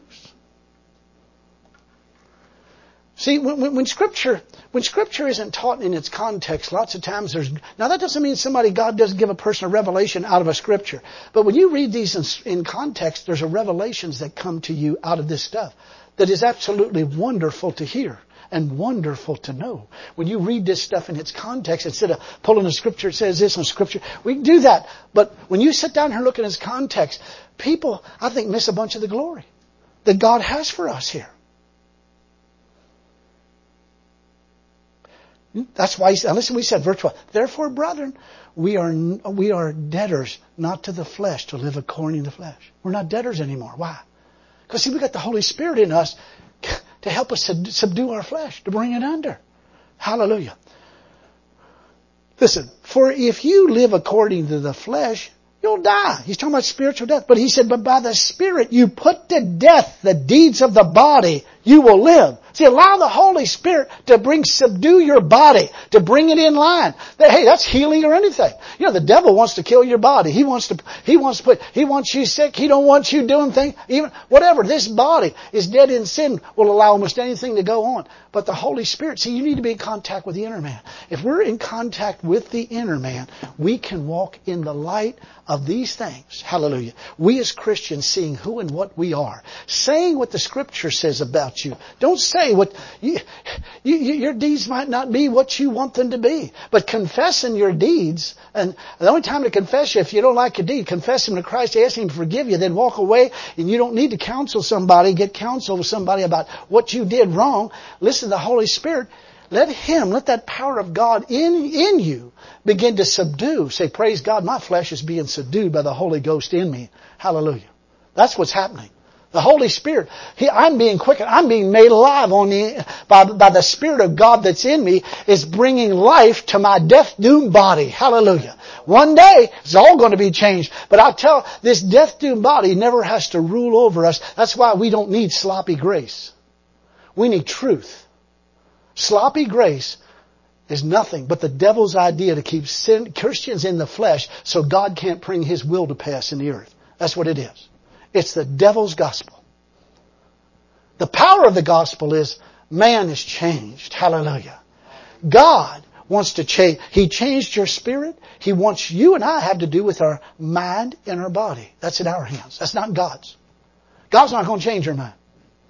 See, when, when, when Scripture, when Scripture isn't taught in its context, lots of times there's, now that doesn't mean somebody, God doesn't give a person a revelation out of a Scripture. But when you read these in, in context, there's a revelations that come to you out of this stuff that is absolutely wonderful to hear and wonderful to know. When you read this stuff in its context, instead of pulling a Scripture, it says this in Scripture, we can do that. But when you sit down here and look at its context, people, I think, miss a bunch of the glory that God has for us here. That's why, he, listen, we said, verse twelve, therefore, brethren, we are we are debtors, not to the flesh, to live according to the flesh. We're not debtors anymore. Why? Because, see, we got the Holy Spirit in us to help us subdue our flesh, to bring it under. Hallelujah. Listen, for if you live according to the flesh, you'll die. He's talking about spiritual death. But he said, but by the Spirit you put to death the deeds of the body, you will live. See, allow the Holy Spirit to bring, subdue your body, to bring it in line. That, hey, that's healing or anything. You know, the devil wants to kill your body. He wants to, he wants to put, he wants you sick. He don't want you doing things. Even, whatever. This body is dead in sin, will allow almost anything to go on. But the Holy Spirit, see, you need to be in contact with the inner man. If we're in contact with the inner man, we can walk in the light of these things. Hallelujah. We as Christians seeing who and what we are. Saying what the Scripture says about you. Don't say what, you, you, your deeds might not be what you want them to be. But confessing your deeds, and the only time to confess you, if you don't like your deed, confess them to Christ, ask Him to forgive you, then walk away, and you don't need to counsel somebody, get counsel with somebody about what you did wrong. Listen to the Holy Spirit. Let Him, let that power of God in, in you begin to subdue. Say, praise God, my flesh is being subdued by the Holy Ghost in me. Hallelujah. That's what's happening. The Holy Spirit, he, I'm being quickened. I'm being made alive on the, by, by the Spirit of God that's in me is bringing life to my death-doomed body. Hallelujah. One day, it's all going to be changed. But I tell, this death-doomed body never has to rule over us. That's why we don't need sloppy grace. We need truth. Sloppy grace is nothing but the devil's idea to keep sin, Christians in the flesh so God can't bring His will to pass in the earth. That's what it is. It's the devil's gospel. The power of the gospel is man is changed. Hallelujah. God wants to change. He changed your spirit. He wants you and I have to do with our mind and our body. That's in our hands. That's not God's. God's not going to change your mind.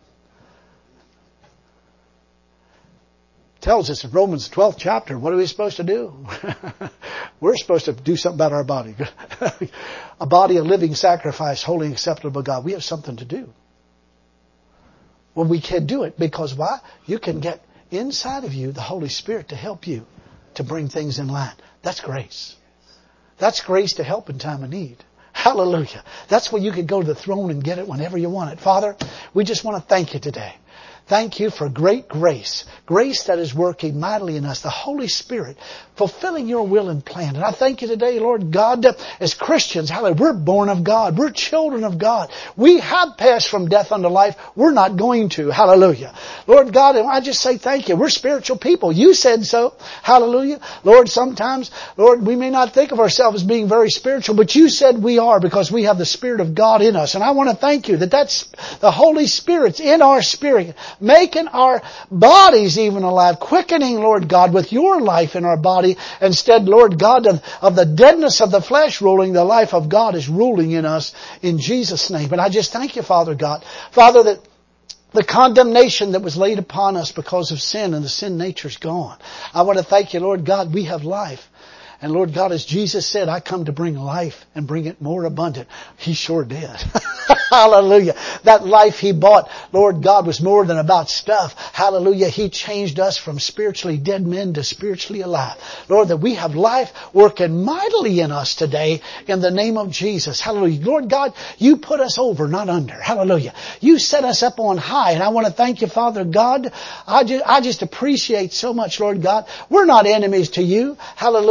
Tells us in Romans twelfth chapter, what are we supposed to do? We're supposed to do something about our body. A body, a living sacrifice, holy and acceptable to God. We have something to do. Well, we can do it because why? You can get inside of you the Holy Spirit to help you to bring things in line. That's grace. That's grace to help in time of need. Hallelujah. That's where you can go to the throne and get it whenever you want it. Father, we just want to thank You today. Thank You for great grace. Grace that is working mightily in us. The Holy Spirit fulfilling Your will and plan. And I thank You today, Lord God, as Christians, hallelujah, we're born of God. We're children of God. We have passed from death unto life. We're not going to. Hallelujah. Lord God, and I just say thank You. We're spiritual people. You said so. Hallelujah. Lord, sometimes, Lord, we may not think of ourselves as being very spiritual, but You said we are because we have the Spirit of God in us. And I want to thank You that that's the Holy Spirit's in our spirit, making our bodies even alive, quickening, Lord God, with Your life in our body. Instead, Lord God, of, of the deadness of the flesh ruling, the life of God is ruling in us in Jesus' name. And I just thank You, Father God. Father, that the condemnation that was laid upon us because of sin and the sin nature is gone. I want to thank You, Lord God, we have life. And Lord God, as Jesus said, I come to bring life and bring it more abundant. He sure did. Hallelujah. That life He bought, Lord God, was more than about stuff. Hallelujah. He changed us from spiritually dead men to spiritually alive. Lord, that we have life working mightily in us today in the name of Jesus. Hallelujah. Lord God, You put us over, not under. Hallelujah. You set us up on high. And I want to thank You, Father God. I just, I just appreciate so much, Lord God. We're not enemies to You. Hallelujah.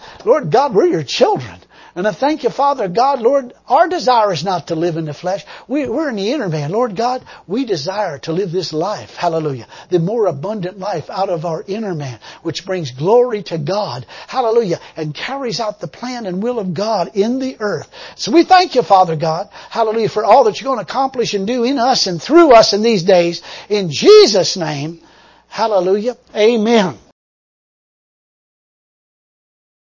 Lord God, we're your children. And I thank you, Father God, Lord, our desire is not to live in the flesh. We, we're in the inner man. Lord God, we desire to live this life. Hallelujah. The more abundant life out of our inner man, which brings glory to God. Hallelujah. And carries out the plan and will of God in the earth. So we thank you, Father God. Hallelujah. For all that you're going to accomplish and do in us and through us in these days. In Jesus' name. Hallelujah. Amen.